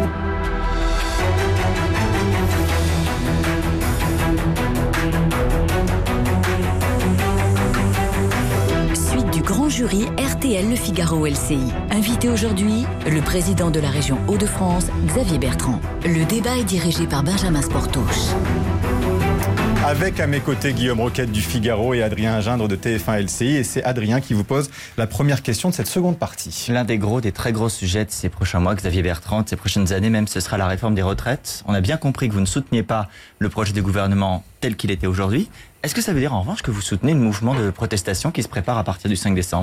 Grand jury RTL Le Figaro LCI. Invité aujourd'hui, le président de la région Hauts-de-France, Xavier Bertrand. Le débat est dirigé par Benjamin Sportouche. Avec à mes côtés Guillaume Roquette du Figaro et Adrien Gindre de TF1 LCI. Et c'est Adrien qui vous pose la première question de cette seconde partie. L'un des très gros sujets de ces prochains mois, Xavier Bertrand, de ces prochaines années même, ce sera la réforme des retraites. On a bien compris que vous ne souteniez pas le projet du gouvernement tel qu'il était aujourd'hui. Est-ce que ça veut dire en revanche que vous soutenez le mouvement de protestation qui se prépare à partir du 5 décembre ?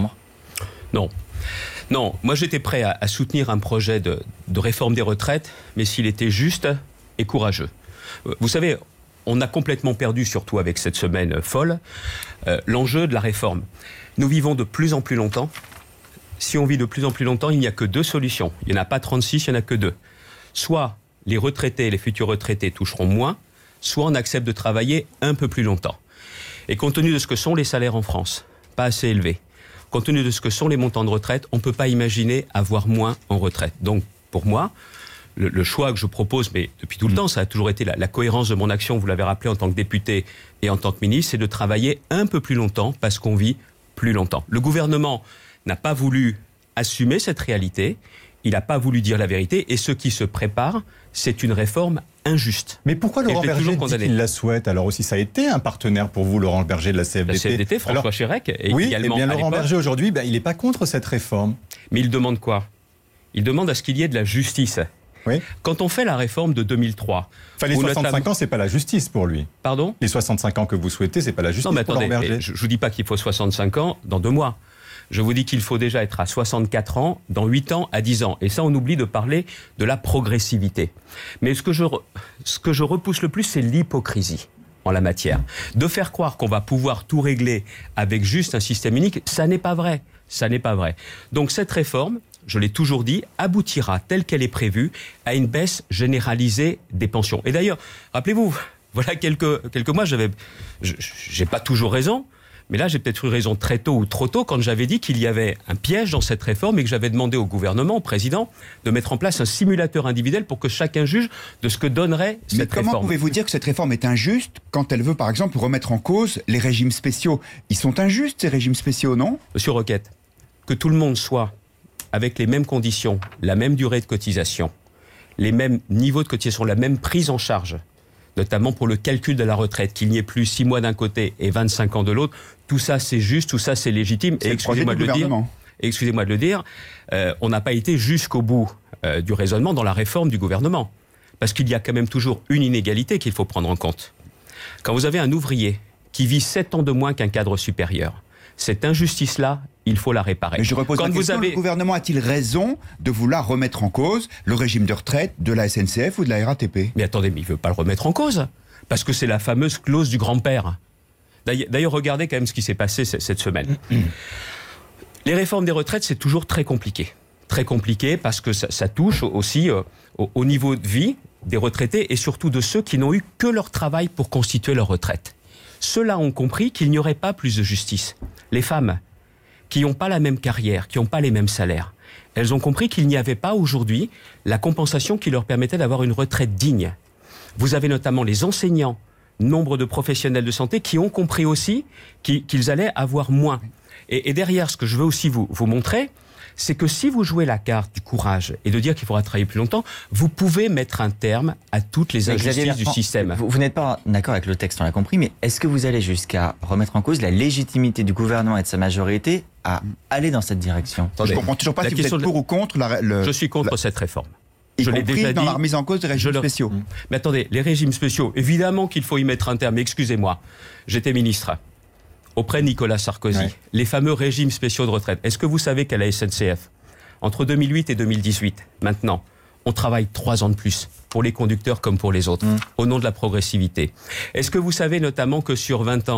Non, moi j'étais prêt à soutenir un projet de réforme des retraites, mais s'il était juste et courageux. Vous savez, on a complètement perdu, surtout avec cette semaine folle, l'enjeu de la réforme. Nous vivons de plus en plus longtemps. Si on vit de plus en plus longtemps, il n'y a que 2 solutions. Il n'y en a pas 36, il n'y en a que 2. Soit les retraités, les futurs retraités toucheront moins, soit on accepte de travailler un peu plus longtemps. Et compte tenu de ce que sont les salaires en France, pas assez élevés, compte tenu de ce que sont les montants de retraite, on ne peut pas imaginer avoir moins en retraite. Donc, pour moi, le choix que je propose, mais depuis tout le temps, ça a toujours été la cohérence de mon action, vous l'avez rappelé en tant que député et en tant que ministre, c'est de travailler un peu plus longtemps parce qu'on vit plus longtemps. Le gouvernement n'a pas voulu assumer cette réalité, il n'a pas voulu dire la vérité, et ce qui se prépare, c'est une réforme injuste. Mais pourquoi Laurent Berger dit qu'il la souhaite? Alors aussi, ça a été un partenaire pour vous, Laurent Berger de la CFDT. La CFDT, François Chérec. Et oui, également, et bien Laurent Berger aujourd'hui, il n'est pas contre cette réforme. Mais il demande quoi? Il demande à ce qu'il y ait de la justice. Oui. Quand on fait la réforme de 2003... Enfin, les 65 ans, c'est pas la justice pour lui. Pardon? Les 65 ans que vous souhaitez, c'est pas la justice non, mais pour attendez, Laurent Berger. Je vous dis pas qu'il faut 65 ans dans 2 mois. Je vous dis qu'il faut déjà être à 64 ans, dans 8 ans à 10 ans. Et ça, on oublie de parler de la progressivité. Mais ce que je repousse le plus, c'est l'hypocrisie en la matière. De faire croire qu'on va pouvoir tout régler avec juste un système unique, ça n'est pas vrai. Ça n'est pas vrai. Donc cette réforme, je l'ai toujours dit, aboutira telle qu'elle est prévue à une baisse généralisée des pensions. Et d'ailleurs, rappelez-vous, voilà quelques mois, j'ai pas toujours raison. Mais là, j'ai peut-être eu raison très tôt ou trop tôt quand j'avais dit qu'il y avait un piège dans cette réforme et que j'avais demandé au gouvernement, au président, de mettre en place un simulateur individuel pour que chacun juge de ce que donnerait cette réforme. Mais comment pouvez-vous dire que cette réforme est injuste quand elle veut, par exemple, remettre en cause les régimes spéciaux? Ils sont injustes, ces régimes spéciaux, non? Monsieur Roquette, que tout le monde soit avec les mêmes conditions, la même durée de cotisation, les mêmes niveaux de cotisation, la même prise en charge, notamment pour le calcul de la retraite, qu'il n'y ait plus 6 mois d'un côté et 25 ans de l'autre, tout ça c'est juste, tout ça c'est légitime. Et excusez-moi de le dire, on n'a pas été jusqu'au bout du raisonnement dans la réforme du gouvernement. Parce qu'il y a quand même toujours une inégalité qu'il faut prendre en compte. Quand vous avez un ouvrier qui vit 7 ans de moins qu'un cadre supérieur, cette injustice-là, il faut la réparer. Mais je repose la question, le gouvernement a-t-il raison de vouloir remettre en cause le régime de retraite de la SNCF ou de la RATP? Mais attendez, mais il ne veut pas le remettre en cause, parce que c'est la fameuse clause du grand-père. D'ailleurs, regardez quand même ce qui s'est passé cette semaine. Les réformes des retraites, c'est toujours très compliqué. Très compliqué parce que ça touche aussi au niveau de vie des retraités et surtout de ceux qui n'ont eu que leur travail pour constituer leur retraite. Ceux-là ont compris qu'il n'y aurait pas plus de justice. Les femmes qui n'ont pas la même carrière, qui n'ont pas les mêmes salaires, elles ont compris qu'il n'y avait pas aujourd'hui la compensation qui leur permettait d'avoir une retraite digne. Vous avez notamment les enseignants, nombre de professionnels de santé qui ont compris aussi qu'ils allaient avoir moins. Et derrière, ce que je veux aussi vous montrer, c'est que si vous jouez la carte du courage et de dire qu'il faudra travailler plus longtemps, vous pouvez mettre un terme à toutes les injustices du système. Vous n'êtes pas d'accord avec le texte, on l'a compris, mais est-ce que vous allez jusqu'à remettre en cause la légitimité du gouvernement et de sa majorité à aller dans cette direction? Je ne comprends toujours pas si vous êtes pour ou contre Je suis contre cette réforme. Je l'ai déjà dit. Dans la remise en cause des régimes spéciaux. Mais attendez, les régimes spéciaux, évidemment qu'il faut y mettre un terme. Mais excusez-moi, j'étais ministre auprès de Nicolas Sarkozy. Ouais. Les fameux régimes spéciaux de retraite. Est-ce que vous savez qu'à la SNCF, entre 2008 et 2018, maintenant, on travaille 3 ans de plus pour les conducteurs comme pour les autres, au nom de la progressivité. Est-ce que vous savez notamment que sur 20 ans,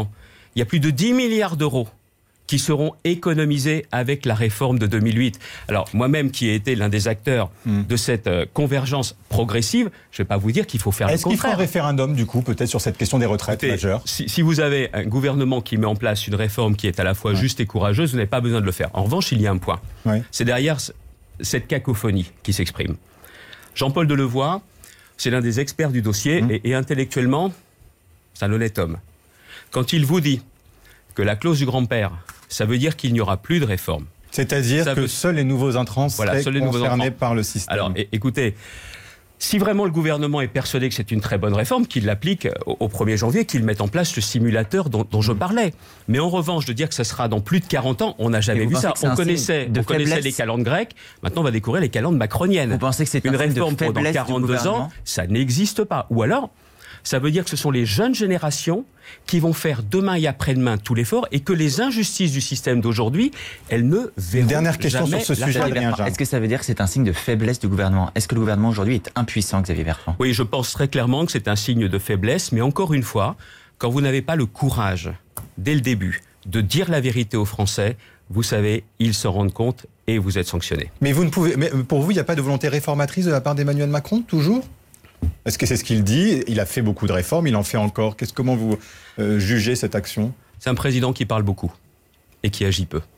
il y a plus de 10 milliards d'euros qui seront économisés avec la réforme de 2008. Alors, moi-même qui ai été l'un des acteurs de cette convergence progressive, je ne vais pas vous dire qu'il faut faire le contraire. Est-ce qu'il faut un référendum, du coup, peut-être sur cette question des retraites majeures ? Si vous avez un gouvernement qui met en place une réforme qui est à la fois juste et courageuse, vous n'avez pas besoin de le faire. En revanche, il y a un point. Ouais. C'est derrière cette cacophonie qui s'exprime. Jean-Paul Delevoye, c'est l'un des experts du dossier et intellectuellement, c'est un honnête homme. Quand il vous dit que la clause du grand-père, ça veut dire qu'il n'y aura plus de réforme. C'est-à-dire que seuls les nouveaux entrants seraient concernés par le système. Alors, écoutez, si vraiment le gouvernement est persuadé que c'est une très bonne réforme, qu'il l'applique au 1er janvier, qu'il mette en place le simulateur dont je parlais. Mais en revanche, de dire que ça sera dans plus de 40 ans, on n'a jamais vu ça. On connaissait les calendes grecques, maintenant on va découvrir les calendes macroniennes. Vous pensez que c'est une réforme pour dans 42 ans, ça n'existe pas. Ou alors, ça veut dire que ce sont les jeunes générations qui vont faire demain et après-demain tout l'effort et que les injustices du système d'aujourd'hui, elles ne verront Une dernière question jamais sur ce sujet. Est-ce que ça veut dire que c'est un signe de faiblesse du gouvernement ? Est-ce que le gouvernement aujourd'hui est impuissant, Xavier Bertrand ? Oui, je pense très clairement que c'est un signe de faiblesse, mais encore une fois, quand vous n'avez pas le courage, dès le début, de dire la vérité aux Français, vous savez, ils s'en rendent compte et vous êtes sanctionnés. Mais pour vous, il n'y a pas de volonté réformatrice de la part d'Emmanuel Macron, toujours ? Est-ce que c'est ce qu'il dit ? Il a fait beaucoup de réformes, il en fait encore. Comment vous jugez cette action ? C'est un président qui parle beaucoup et qui agit peu.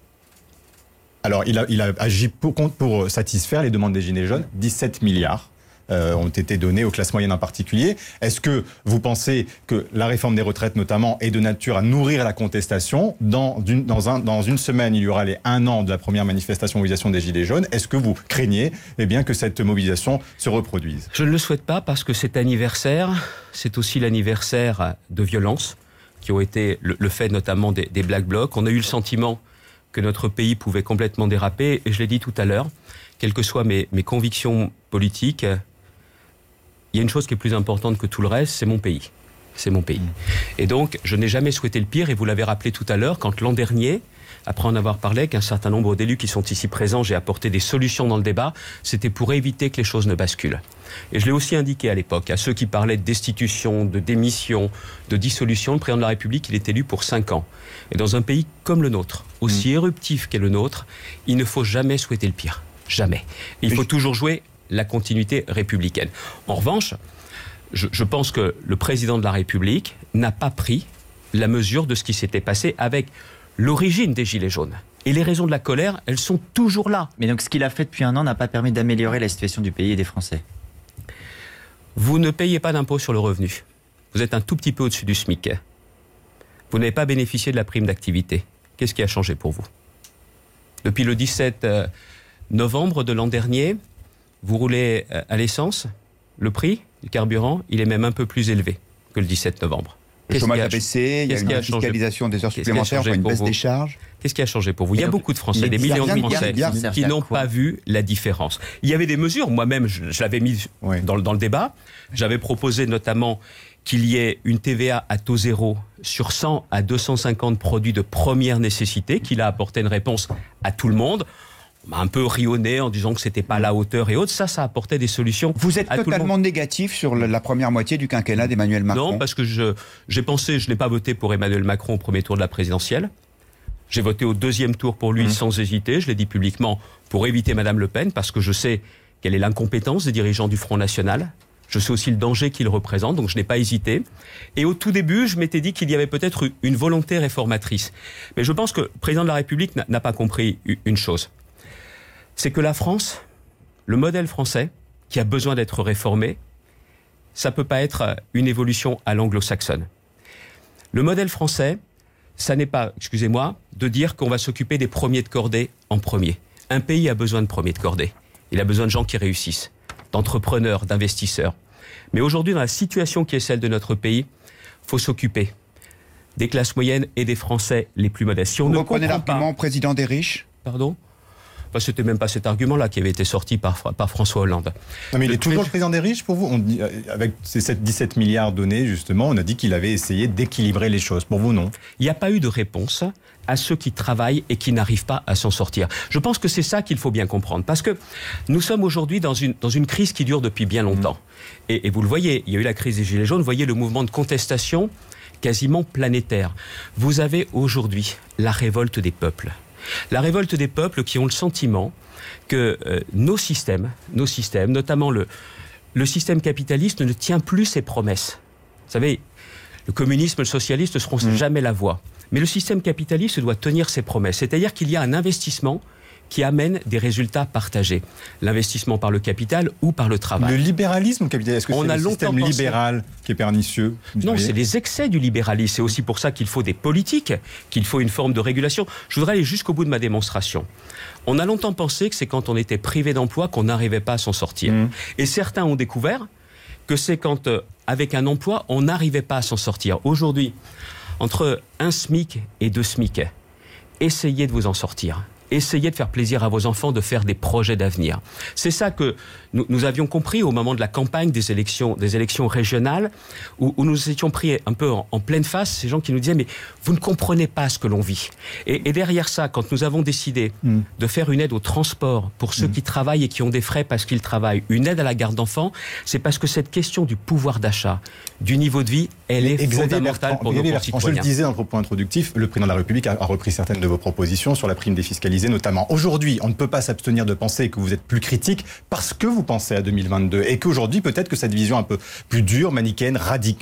Alors, il a agi pour satisfaire les demandes des Gilets jaunes. 17 milliards ont été donnés aux classes moyennes en particulier. Est-ce que vous pensez que la réforme des retraites, notamment, est de nature à nourrir la contestation ? Dans une semaine, il y aura les 1 an de la première mobilisation des Gilets jaunes. Est-ce que vous craignez que cette mobilisation se reproduise ? Je ne le souhaite pas parce que cet anniversaire, c'est aussi l'anniversaire de violences qui ont été le fait notamment des Black Blocs. On a eu le sentiment que notre pays pouvait complètement déraper. Et je l'ai dit tout à l'heure, quelles que soient mes convictions politiques, il y a une chose qui est plus importante que tout le reste, c'est mon pays. C'est mon pays. Et donc, je n'ai jamais souhaité le pire, et vous l'avez rappelé tout à l'heure, quand l'an dernier, après en avoir parlé avec un certain nombre d'élus qui sont ici présents, j'ai apporté des solutions dans le débat, c'était pour éviter que les choses ne basculent. Et je l'ai aussi indiqué à l'époque, à ceux qui parlaient de destitution, de démission, de dissolution, le président de la République, il est élu pour 5 ans. Et dans un pays comme le nôtre, aussi éruptif qu'est le nôtre, il ne faut jamais souhaiter le pire. Jamais. Il faut toujours jouer la continuité républicaine. En revanche, je pense que le président de la République n'a pas pris la mesure de ce qui s'était passé avec l'origine des Gilets jaunes. Et les raisons de la colère, elles sont toujours là. Mais donc ce qu'il a fait depuis 1 an n'a pas permis d'améliorer la situation du pays et des Français ? Vous ne payez pas d'impôt sur le revenu. Vous êtes un tout petit peu au-dessus du SMIC. Vous n'avez pas bénéficié de la prime d'activité. Qu'est-ce qui a changé pour vous ? Depuis le 17 novembre de l'an dernier, vous roulez à l'essence, le prix du carburant, il est même un peu plus élevé que le 17 novembre. Le chômage a baissé, il y a une fiscalisation des heures supplémentaires, une baisse des charges. Qu'est-ce qui a changé pour vous ? Il y a beaucoup de Français, des millions de Français qui n'ont pas vu la différence. Il y avait des mesures, moi-même je l'avais mis dans le débat, j'avais proposé notamment qu'il y ait une TVA à taux zéro sur 100 à 250 produits de première nécessité, qu'il a apporté une réponse à tout le monde. On m'a un peu rionné en disant que c'était pas à la hauteur et autres. Ça apportait des solutions. Vous êtes totalement négatif sur la première moitié du quinquennat d'Emmanuel Macron ? Non, parce que je n'ai pas voté pour Emmanuel Macron au premier tour de la présidentielle. J'ai voté au deuxième tour pour lui sans hésiter. Je l'ai dit publiquement pour éviter Madame Le Pen, parce que je sais quelle est l'incompétence des dirigeants du Front National. Je sais aussi le danger qu'il représente, donc je n'ai pas hésité. Et au tout début, je m'étais dit qu'il y avait peut-être une volonté réformatrice. Mais je pense que le président de la République n'a pas compris une chose. C'est que la France, le modèle français, qui a besoin d'être réformé, ça ne peut pas être une évolution à l'anglo-saxonne. Le modèle français, ça n'est pas, excusez-moi, de dire qu'on va s'occuper des premiers de cordée en premier. Un pays a besoin de premiers de cordée. Il a besoin de gens qui réussissent, d'entrepreneurs, d'investisseurs. Mais aujourd'hui, dans la situation qui est celle de notre pays, il faut s'occuper des classes moyennes et des Français les plus modestes. Si on Vous ne reprenez comprend pas... l'argument président des riches ? Pardon ? C'était même pas cet argument-là qui avait été sorti par François Hollande. Non, mais il est toujours le président des riches pour vous ? On dit, avec ces 17 milliards donnés, justement, on a dit qu'il avait essayé d'équilibrer les choses. Pour vous, non ? Il n'y a pas eu de réponse à ceux qui travaillent et qui n'arrivent pas à s'en sortir. Je pense que c'est ça qu'il faut bien comprendre. Parce que nous sommes aujourd'hui dans une crise qui dure depuis bien longtemps. Et vous le voyez, il y a eu la crise des Gilets jaunes, vous voyez le mouvement de contestation quasiment planétaire. Vous avez aujourd'hui la révolte des peuples. La révolte des peuples qui ont le sentiment que nos systèmes, notamment le système capitaliste, ne tient plus ses promesses. Vous savez, le communisme, le socialisme ne seront jamais la voie. Mais le système capitaliste doit tenir ses promesses. C'est-à-dire qu'il y a un investissement qui amène des résultats partagés. L'investissement par le capital ou par le travail. Le libéralisme capitaliste, est-ce que c'est le système libéral qui est pernicieux? Non, c'est les excès du libéralisme. C'est aussi pour ça qu'il faut des politiques, qu'il faut une forme de régulation. Je voudrais aller jusqu'au bout de ma démonstration. On a longtemps pensé que c'est quand on était privé d'emploi qu'on n'arrivait pas à s'en sortir. Et certains ont découvert que c'est quand, avec un emploi, on n'arrivait pas à s'en sortir. Aujourd'hui, entre un SMIC et 2 SMIC, essayez de vous en sortir. Essayez de faire plaisir à vos enfants, de faire des projets d'avenir. C'est ça que nous avions compris au moment de la campagne des élections régionales, où nous étions pris un peu en pleine face, ces gens qui nous disaient « mais vous ne comprenez pas ce que l'on vit ». Et derrière ça, quand nous avons décidé de faire une aide au transport pour ceux qui travaillent et qui ont des frais parce qu'ils travaillent, une aide à la garde d'enfants, c'est parce que cette question du pouvoir d'achat, du niveau de vie, elle est fondamentale pour nos concitoyens. Je le disais dans le propos introductif, le président de la République a repris certaines de vos propositions sur la prime défiscalisée notamment. Aujourd'hui, on ne peut pas s'abstenir de penser que vous êtes plus critique parce que vous pensez à 2022 et qu'aujourd'hui, peut-être que cette vision un peu plus dure, manichéenne,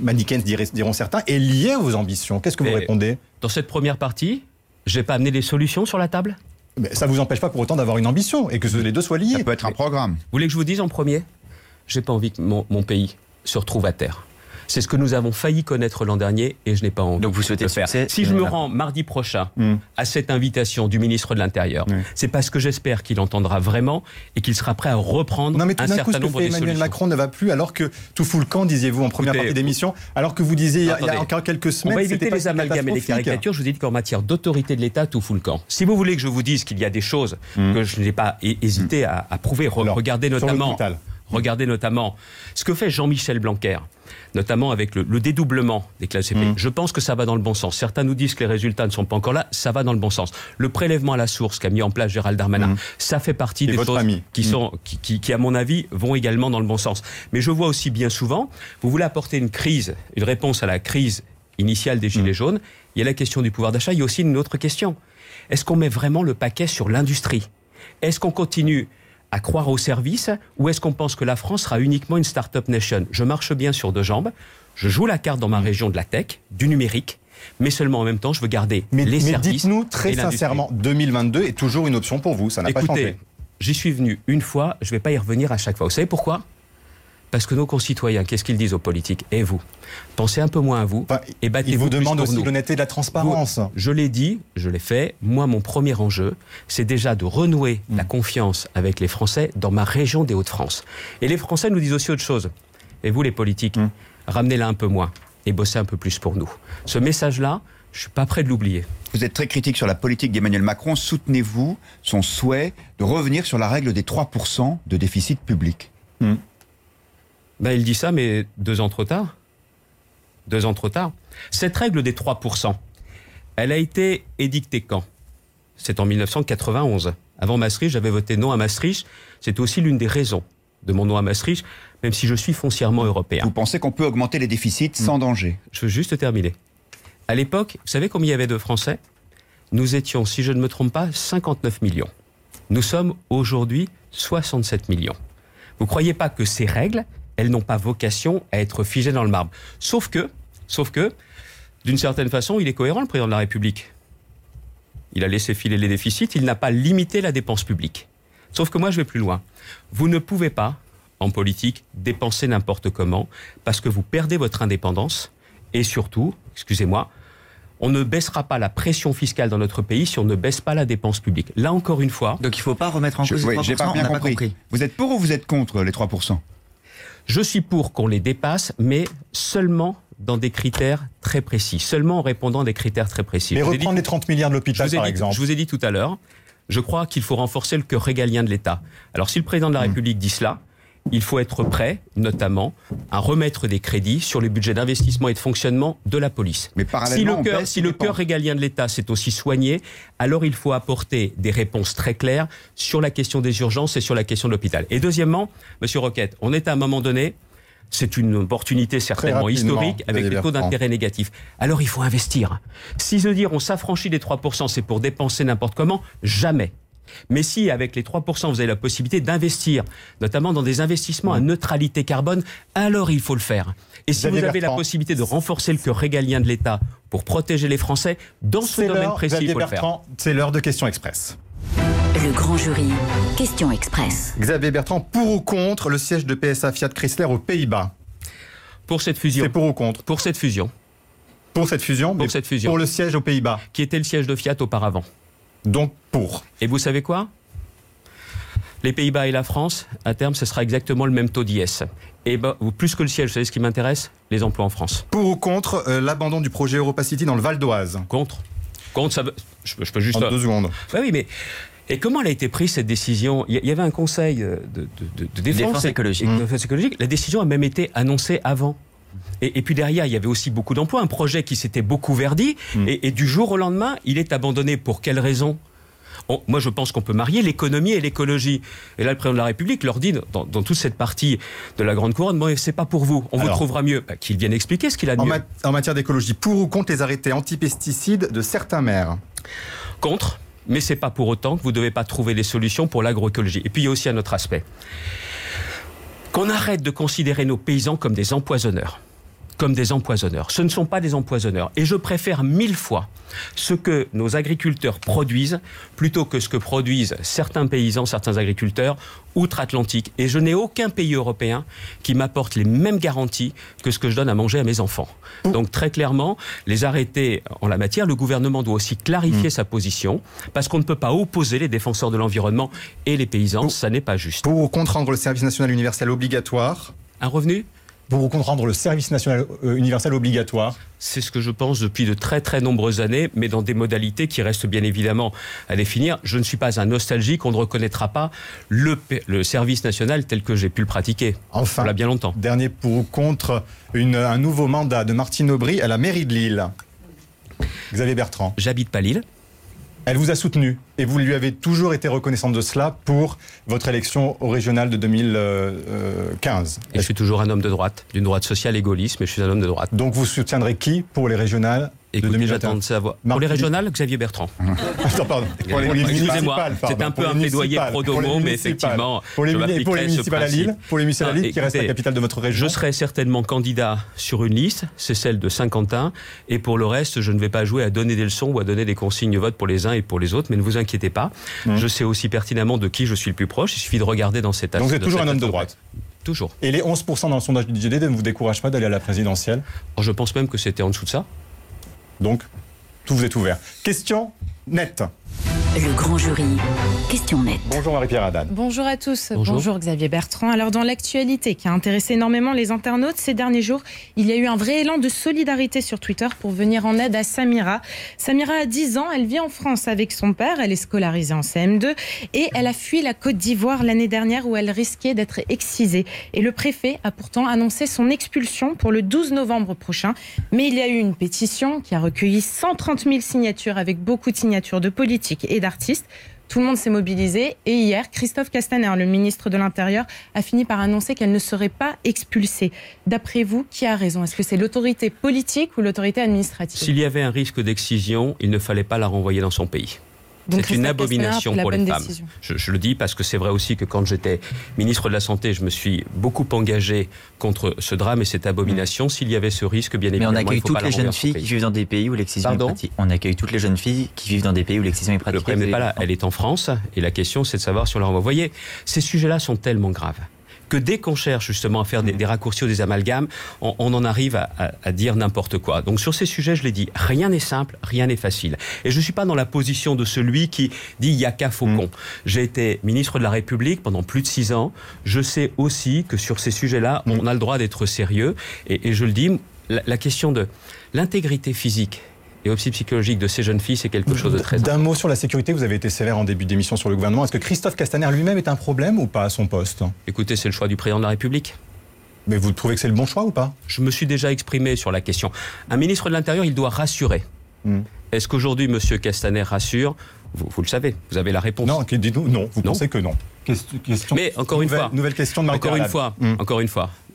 diront certains, est liée à vos ambitions. Qu'est-ce que vous répondez? Dans cette première partie, je n'ai pas amené des solutions sur la table? Mais ça ne vous empêche pas pour autant d'avoir une ambition et que les deux soient liés. Ça peut être un programme. Vous voulez que je vous dise en premier? Je n'ai pas envie que mon pays se retrouve à terre. C'est ce que nous avons failli connaître l'an dernier et je n'ai pas envie. Donc vous souhaitez le faire. Si je me rends mardi prochain à cette invitation du ministre de l'Intérieur, c'est parce que j'espère qu'il entendra vraiment et qu'il sera prêt à reprendre un certain nombre de solutions. Emmanuel Macron ne va plus alors que tout fout le camp, disiez-vous en première partie d'émission, alors que vous disiez il y a encore quelques semaines. On va éviter les amalgames et les caricatures. Je vous ai dit qu'en matière d'autorité de l'État, tout fout le camp. Si vous voulez que je vous dise qu'il y a des choses que je n'ai pas hésité à prouver, regardez notamment ce que fait Jean-Michel Blanquer, notamment avec le dédoublement des classes CP. Je pense que ça va dans le bon sens. Certains nous disent que les résultats ne sont pas encore là, ça va dans le bon sens. Le prélèvement à la source qu'a mis en place Gérald Darmanin, ça fait partie des choses qui, à mon avis, vont également dans le bon sens. Mais je vois aussi bien souvent, vous voulez apporter une réponse à la crise initiale des Gilets jaunes, il y a la question du pouvoir d'achat, il y a aussi une autre question. Est-ce qu'on met vraiment le paquet sur l'industrie? Est-ce qu'on continue à croire au service, ou est-ce qu'on pense que la France sera uniquement une start-up nation? Je marche bien sur 2 jambes, je joue la carte dans ma région de la tech, du numérique, mais seulement en même temps, je veux garder les services. Mais dites-nous très sincèrement, 2022 est toujours une option pour vous, ça n'a pas changé. Écoutez, j'y suis venu une fois, je ne vais pas y revenir à chaque fois. Vous savez pourquoi? Parce que nos concitoyens, qu'est-ce qu'ils disent aux politiques? Et vous, pensez un peu moins à vous et battez-vous. Ils vous demandent demandent aussi l'honnêteté et de la transparence. Je l'ai dit, je l'ai fait. Moi, mon premier enjeu, c'est déjà de renouer la confiance avec les Français dans ma région des Hauts-de-France. Et les Français nous disent aussi autre chose. Et vous, les politiques, ramenez-la un peu moins et bossez un peu plus pour nous. Ce message-là, je ne suis pas prêt de l'oublier. Vous êtes très critique sur la politique d'Emmanuel Macron. Soutenez-vous son souhait de revenir sur la règle des 3% de déficit public? Il dit ça, mais 2 ans trop tard. 2 ans trop tard. Cette règle des 3%, elle a été édictée quand? C'est en 1991. Avant Maastricht, j'avais voté non à Maastricht. C'est aussi l'une des raisons de mon non à Maastricht, même si je suis foncièrement européen. Vous pensez qu'on peut augmenter les déficits sans danger? Je veux juste terminer. À l'époque, vous savez combien il y avait de Français? Nous étions, si je ne me trompe pas, 59 millions. Nous sommes aujourd'hui 67 millions. Vous ne croyez pas que ces règles, elles n'ont pas vocation à être figées dans le marbre. Sauf que, d'une certaine façon, il est cohérent, le président de la République. Il a laissé filer les déficits, il n'a pas limité la dépense publique. Sauf que moi, je vais plus loin. Vous ne pouvez pas, en politique, dépenser n'importe comment, parce que vous perdez votre indépendance, et surtout, excusez-moi, on ne baissera pas la pression fiscale dans notre pays si on ne baisse pas la dépense publique. Là, encore une fois... Donc il ne faut pas remettre en cause les 3%, j'ai pas bien compris. Vous êtes pour ou vous êtes contre les 3%? Je suis pour qu'on les dépasse, mais seulement dans des critères très précis, seulement en répondant à des critères très précis. Mais reprendre les 30 milliards de l'hôpital, par exemple. Je vous ai dit tout à l'heure, je crois qu'il faut renforcer le cœur régalien de l'État. Alors si le président de la République dit cela, il faut être prêt, notamment, à remettre des crédits sur les budgets d'investissement et de fonctionnement de la police. Mais parallèlement, si le cœur régalien de l'État s'est aussi soigné, alors il faut apporter des réponses très claires sur la question des urgences et sur la question de l'hôpital. Et deuxièmement, Monsieur Roquette, on est à un moment donné C'est une opportunité certainement historique avec des taux d'intérêt négatifs. Alors il faut investir. Si se dire on s'affranchit des 3%, c'est pour dépenser n'importe comment, jamais. Mais si, avec les 3%, vous avez la possibilité d'investir, notamment dans des investissements à neutralité carbone, alors il faut le faire. Et si vous avez la possibilité de renforcer le cœur régalien de l'État pour protéger les Français, dans ce domaine précis, il faut le faire. C'est l'heure de Questions Express. Le grand jury, Questions Express. Xavier Bertrand, pour ou contre le siège de PSA Fiat Chrysler aux Pays-Bas? Pour cette fusion. C'est pour ou contre? Pour cette fusion. Pour cette fusion? Pour cette fusion. Pour le siège aux Pays-Bas? Qui était le siège de Fiat auparavant. Donc pour. Et vous savez quoi? Les Pays-Bas et la France, à terme, ce sera exactement le même taux d'IS. Et plus que le siège, vous savez ce qui m'intéresse? Les emplois en France. Pour ou contre l'abandon du projet Europa City dans le Val d'Oise? Contre. Contre, ça veut... je peux juste... En 2 secondes. Oui, mais... Et comment elle a été prise, cette décision? Il y avait un conseil de défense écologique. La décision a même été annoncée avant. Et puis derrière, il y avait aussi beaucoup d'emplois, un projet qui s'était beaucoup verdi, et du jour au lendemain, il est abandonné. Pour quelle raison? Moi, je pense qu'on peut marier l'économie et l'écologie. Et là, le président de la République leur dit, dans toute cette partie de la Grande Couronne, bon, c'est pas pour vous, on vous trouvera mieux. Qu'il vienne expliquer ce qu'il a de mieux. En matière d'écologie, pour ou contre les arrêtés antipesticides de certains maires? Contre, mais c'est pas pour autant que vous ne devez pas trouver des solutions pour l'agroécologie. Et puis, il y a aussi un autre aspect. Qu'on arrête de considérer nos paysans comme des empoisonneurs. Comme des empoisonneurs. Ce ne sont pas des empoisonneurs. Et je préfère 1000 fois ce que nos agriculteurs produisent plutôt que ce que produisent certains paysans, certains agriculteurs outre-Atlantique. Et je n'ai aucun pays européen qui m'apporte les mêmes garanties que ce que je donne à manger à mes enfants. Donc très clairement, les arrêtés en la matière, le gouvernement doit aussi clarifier sa position parce qu'on ne peut pas opposer les défenseurs de l'environnement et les paysans. Ça n'est pas juste. Pour ou contre rendre le service national universel obligatoire? Un revenu? Pour ou contre rendre le service national universel obligatoire? C'est ce que je pense depuis de très très nombreuses années, mais dans des modalités qui restent bien évidemment à définir. Je ne suis pas un nostalgique, on ne reconnaîtra pas le service national tel que j'ai pu le pratiquer. Enfin, il y a bien longtemps. Dernier pour ou contre un nouveau mandat de Martine Aubry à la mairie de Lille. Xavier Bertrand. J'habite pas Lille. Elle vous a soutenu et vous lui avez toujours été reconnaissante de cela pour votre élection au régional de 2015. Et je suis toujours un homme de droite, d'une droite sociale et gaulliste, mais je suis un homme de droite. Donc vous soutiendrez qui pour les régionales? Écoutez, j'attends de savoir. Pour les régionales, Xavier Bertrand. Attends, pardon. Pour les municipales, c'est un peu un plaidoyer pro-domo, mais effectivement, pour les municipales à Lille, qui reste la capitale de votre région. Je serai certainement candidat sur une liste, c'est celle de Saint-Quentin, et pour le reste, je ne vais pas jouer à donner des leçons ou à donner des consignes de vote pour les uns et pour les autres, mais ne vous inquiétez pas. Je sais aussi pertinemment de qui je suis le plus proche, il suffit de regarder dans cette... Donc vous êtes toujours un homme de droite? Toujours. Et les 11% dans le sondage du JD ne vous découragent pas d'aller à la présidentielle? Je pense même que c'était en dessous de ça. Donc, tout vous est ouvert. Question nette. Le grand jury, question nette. Bonjour Marie-Pierre Haddad. Bonjour à tous. Bonjour Xavier Bertrand. Alors dans l'actualité qui a intéressé énormément les internautes ces derniers jours, il y a eu un vrai élan de solidarité sur Twitter pour venir en aide à Samira. Samira a 10 ans, elle vit en France avec son père, elle est scolarisée en CM2 et elle a fui la Côte d'Ivoire l'année dernière où elle risquait d'être excisée. Et le préfet a pourtant annoncé son expulsion pour le 12 novembre prochain. Mais il y a eu une pétition qui a recueilli 130 000 signatures avec beaucoup de signatures de politiques et d'artistes. Tout le monde s'est mobilisé et hier, Christophe Castaner, le ministre de l'Intérieur, a fini par annoncer qu'elle ne serait pas expulsée. D'après vous, qui a raison? Est-ce que c'est l'autorité politique ou l'autorité administrative? S'il y avait un risque d'excision, il ne fallait pas la renvoyer dans son pays. C'est une abomination pour les femmes. Je le dis parce que c'est vrai aussi que quand j'étais ministre de la Santé, je me suis beaucoup engagé contre ce drame et cette abomination. S'il y avait ce risque, bien évidemment, mais on accueille toutes les jeunes filles qui vivent dans des pays où l'excision est pratique. On accueille toutes les jeunes filles qui vivent dans des pays où l'excision est pratiquée. Le problème n'est pas là, elle est en France et la question c'est de savoir si on la renvoie. Vous voyez, ces sujets-là sont tellement graves que dès qu'on cherche justement à faire des raccourcis ou des amalgames, on en arrive à dire n'importe quoi. Donc sur ces sujets, je l'ai dit, rien n'est simple, rien n'est facile. Et je ne suis pas dans la position de celui qui dit « il n'y a qu'à faucon ». J'ai été ministre de la République pendant plus de 6 ans. Je sais aussi que sur ces sujets-là, on a le droit d'être sérieux. Et je le dis, la question de l'intégrité physique et aussi psychologique de ces jeunes filles, c'est quelque chose de très important. D'un mot sur la sécurité, vous avez été sévère en début d'émission sur le gouvernement. Est-ce que Christophe Castaner lui-même est un problème ou pas à son poste? Écoutez, c'est le choix du président de la République. Mais vous trouvez que c'est le bon choix ou pas? Je me suis déjà exprimé sur la question. Un ministre de l'Intérieur, il doit rassurer. Est-ce qu'aujourd'hui, M. Castaner rassure? Vous le savez, vous avez la réponse. Non, dites-nous non. Vous pensez que non. Mais encore une fois, nouvelle question de Marie-Pierre Haddad. Encore une fois,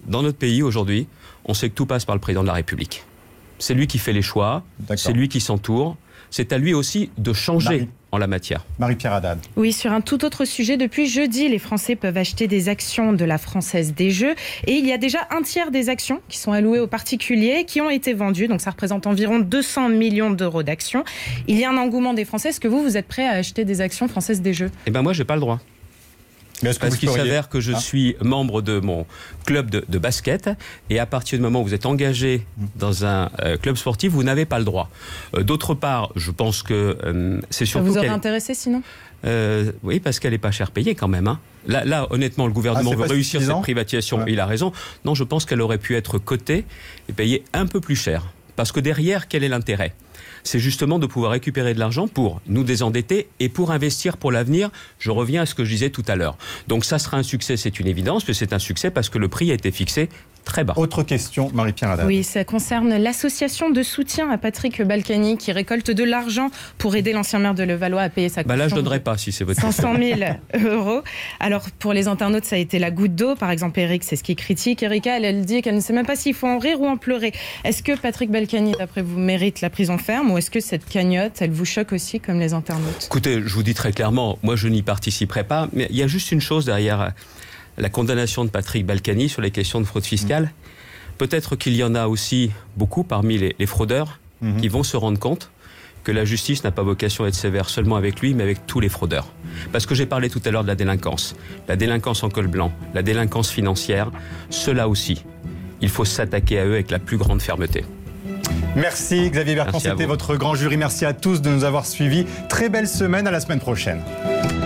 dans notre pays aujourd'hui, on sait que tout passe par le président de la République. C'est lui qui fait les choix, c'est lui qui s'entoure. C'est à lui aussi de changer en la matière. Marie-Pierre Haddad. Oui, sur un tout autre sujet, depuis jeudi, les Français peuvent acheter des actions de la Française des Jeux. Et il y a déjà un tiers des actions qui sont allouées aux particuliers qui ont été vendues. Donc ça représente environ 200 millions d'euros d'actions. Il y a un engouement des Français. Est-ce que vous êtes prêt à acheter des actions Françaises des Jeux ? Eh bien moi, je n'ai pas le droit. Parce qu'il s'avère que je suis membre de mon club de basket et à partir du moment où vous êtes engagé dans un club sportif, vous n'avez pas le droit. D'autre part, je pense que c'est surtout... Ça vous aurait intéressé sinon ? Oui, parce qu'elle n'est pas cher payée quand même. Hein. Là, honnêtement, le gouvernement veut réussir cette privatisation. Voilà. Il a raison. Non, je pense qu'elle aurait pu être cotée et payée un peu plus cher. Parce que derrière, quel est l'intérêt ? C'est justement de pouvoir récupérer de l'argent pour nous désendetter et pour investir pour l'avenir. Je reviens à ce que je disais tout à l'heure. Donc ça sera un succès, c'est une évidence, mais c'est un succès parce que le prix a été fixé très bas. Autre question, Marie-Pierre Haddad. Oui, ça concerne l'association de soutien à Patrick Balkany qui récolte de l'argent pour aider l'ancien maire de Levallois à payer sa caution. Là, je ne donnerai pas si c'est votre 500 000 euros. Alors, pour les internautes, ça a été la goutte d'eau. Par exemple, Eric, c'est ce qu'il critique. Erika, elle dit qu'elle ne sait même pas s'il faut en rire ou en pleurer. Est-ce que Patrick Balkany, d'après vous, mérite la prison ferme ou est-ce que cette cagnotte, elle vous choque aussi comme les internautes ? Écoutez, je vous dis très clairement, moi, je n'y participerai pas. Mais il y a juste une chose derrière la condamnation de Patrick Balkany sur les questions de fraude fiscale. Peut-être qu'il y en a aussi beaucoup parmi les fraudeurs qui vont se rendre compte que la justice n'a pas vocation à être sévère seulement avec lui, mais avec tous les fraudeurs. Parce que j'ai parlé tout à l'heure de la délinquance en col blanc, la délinquance financière, ceux-là aussi, il faut s'attaquer à eux avec la plus grande fermeté. Merci Xavier Bertrand, c'était votre grand jury. Merci à tous de nous avoir suivis. Très belle semaine, à la semaine prochaine.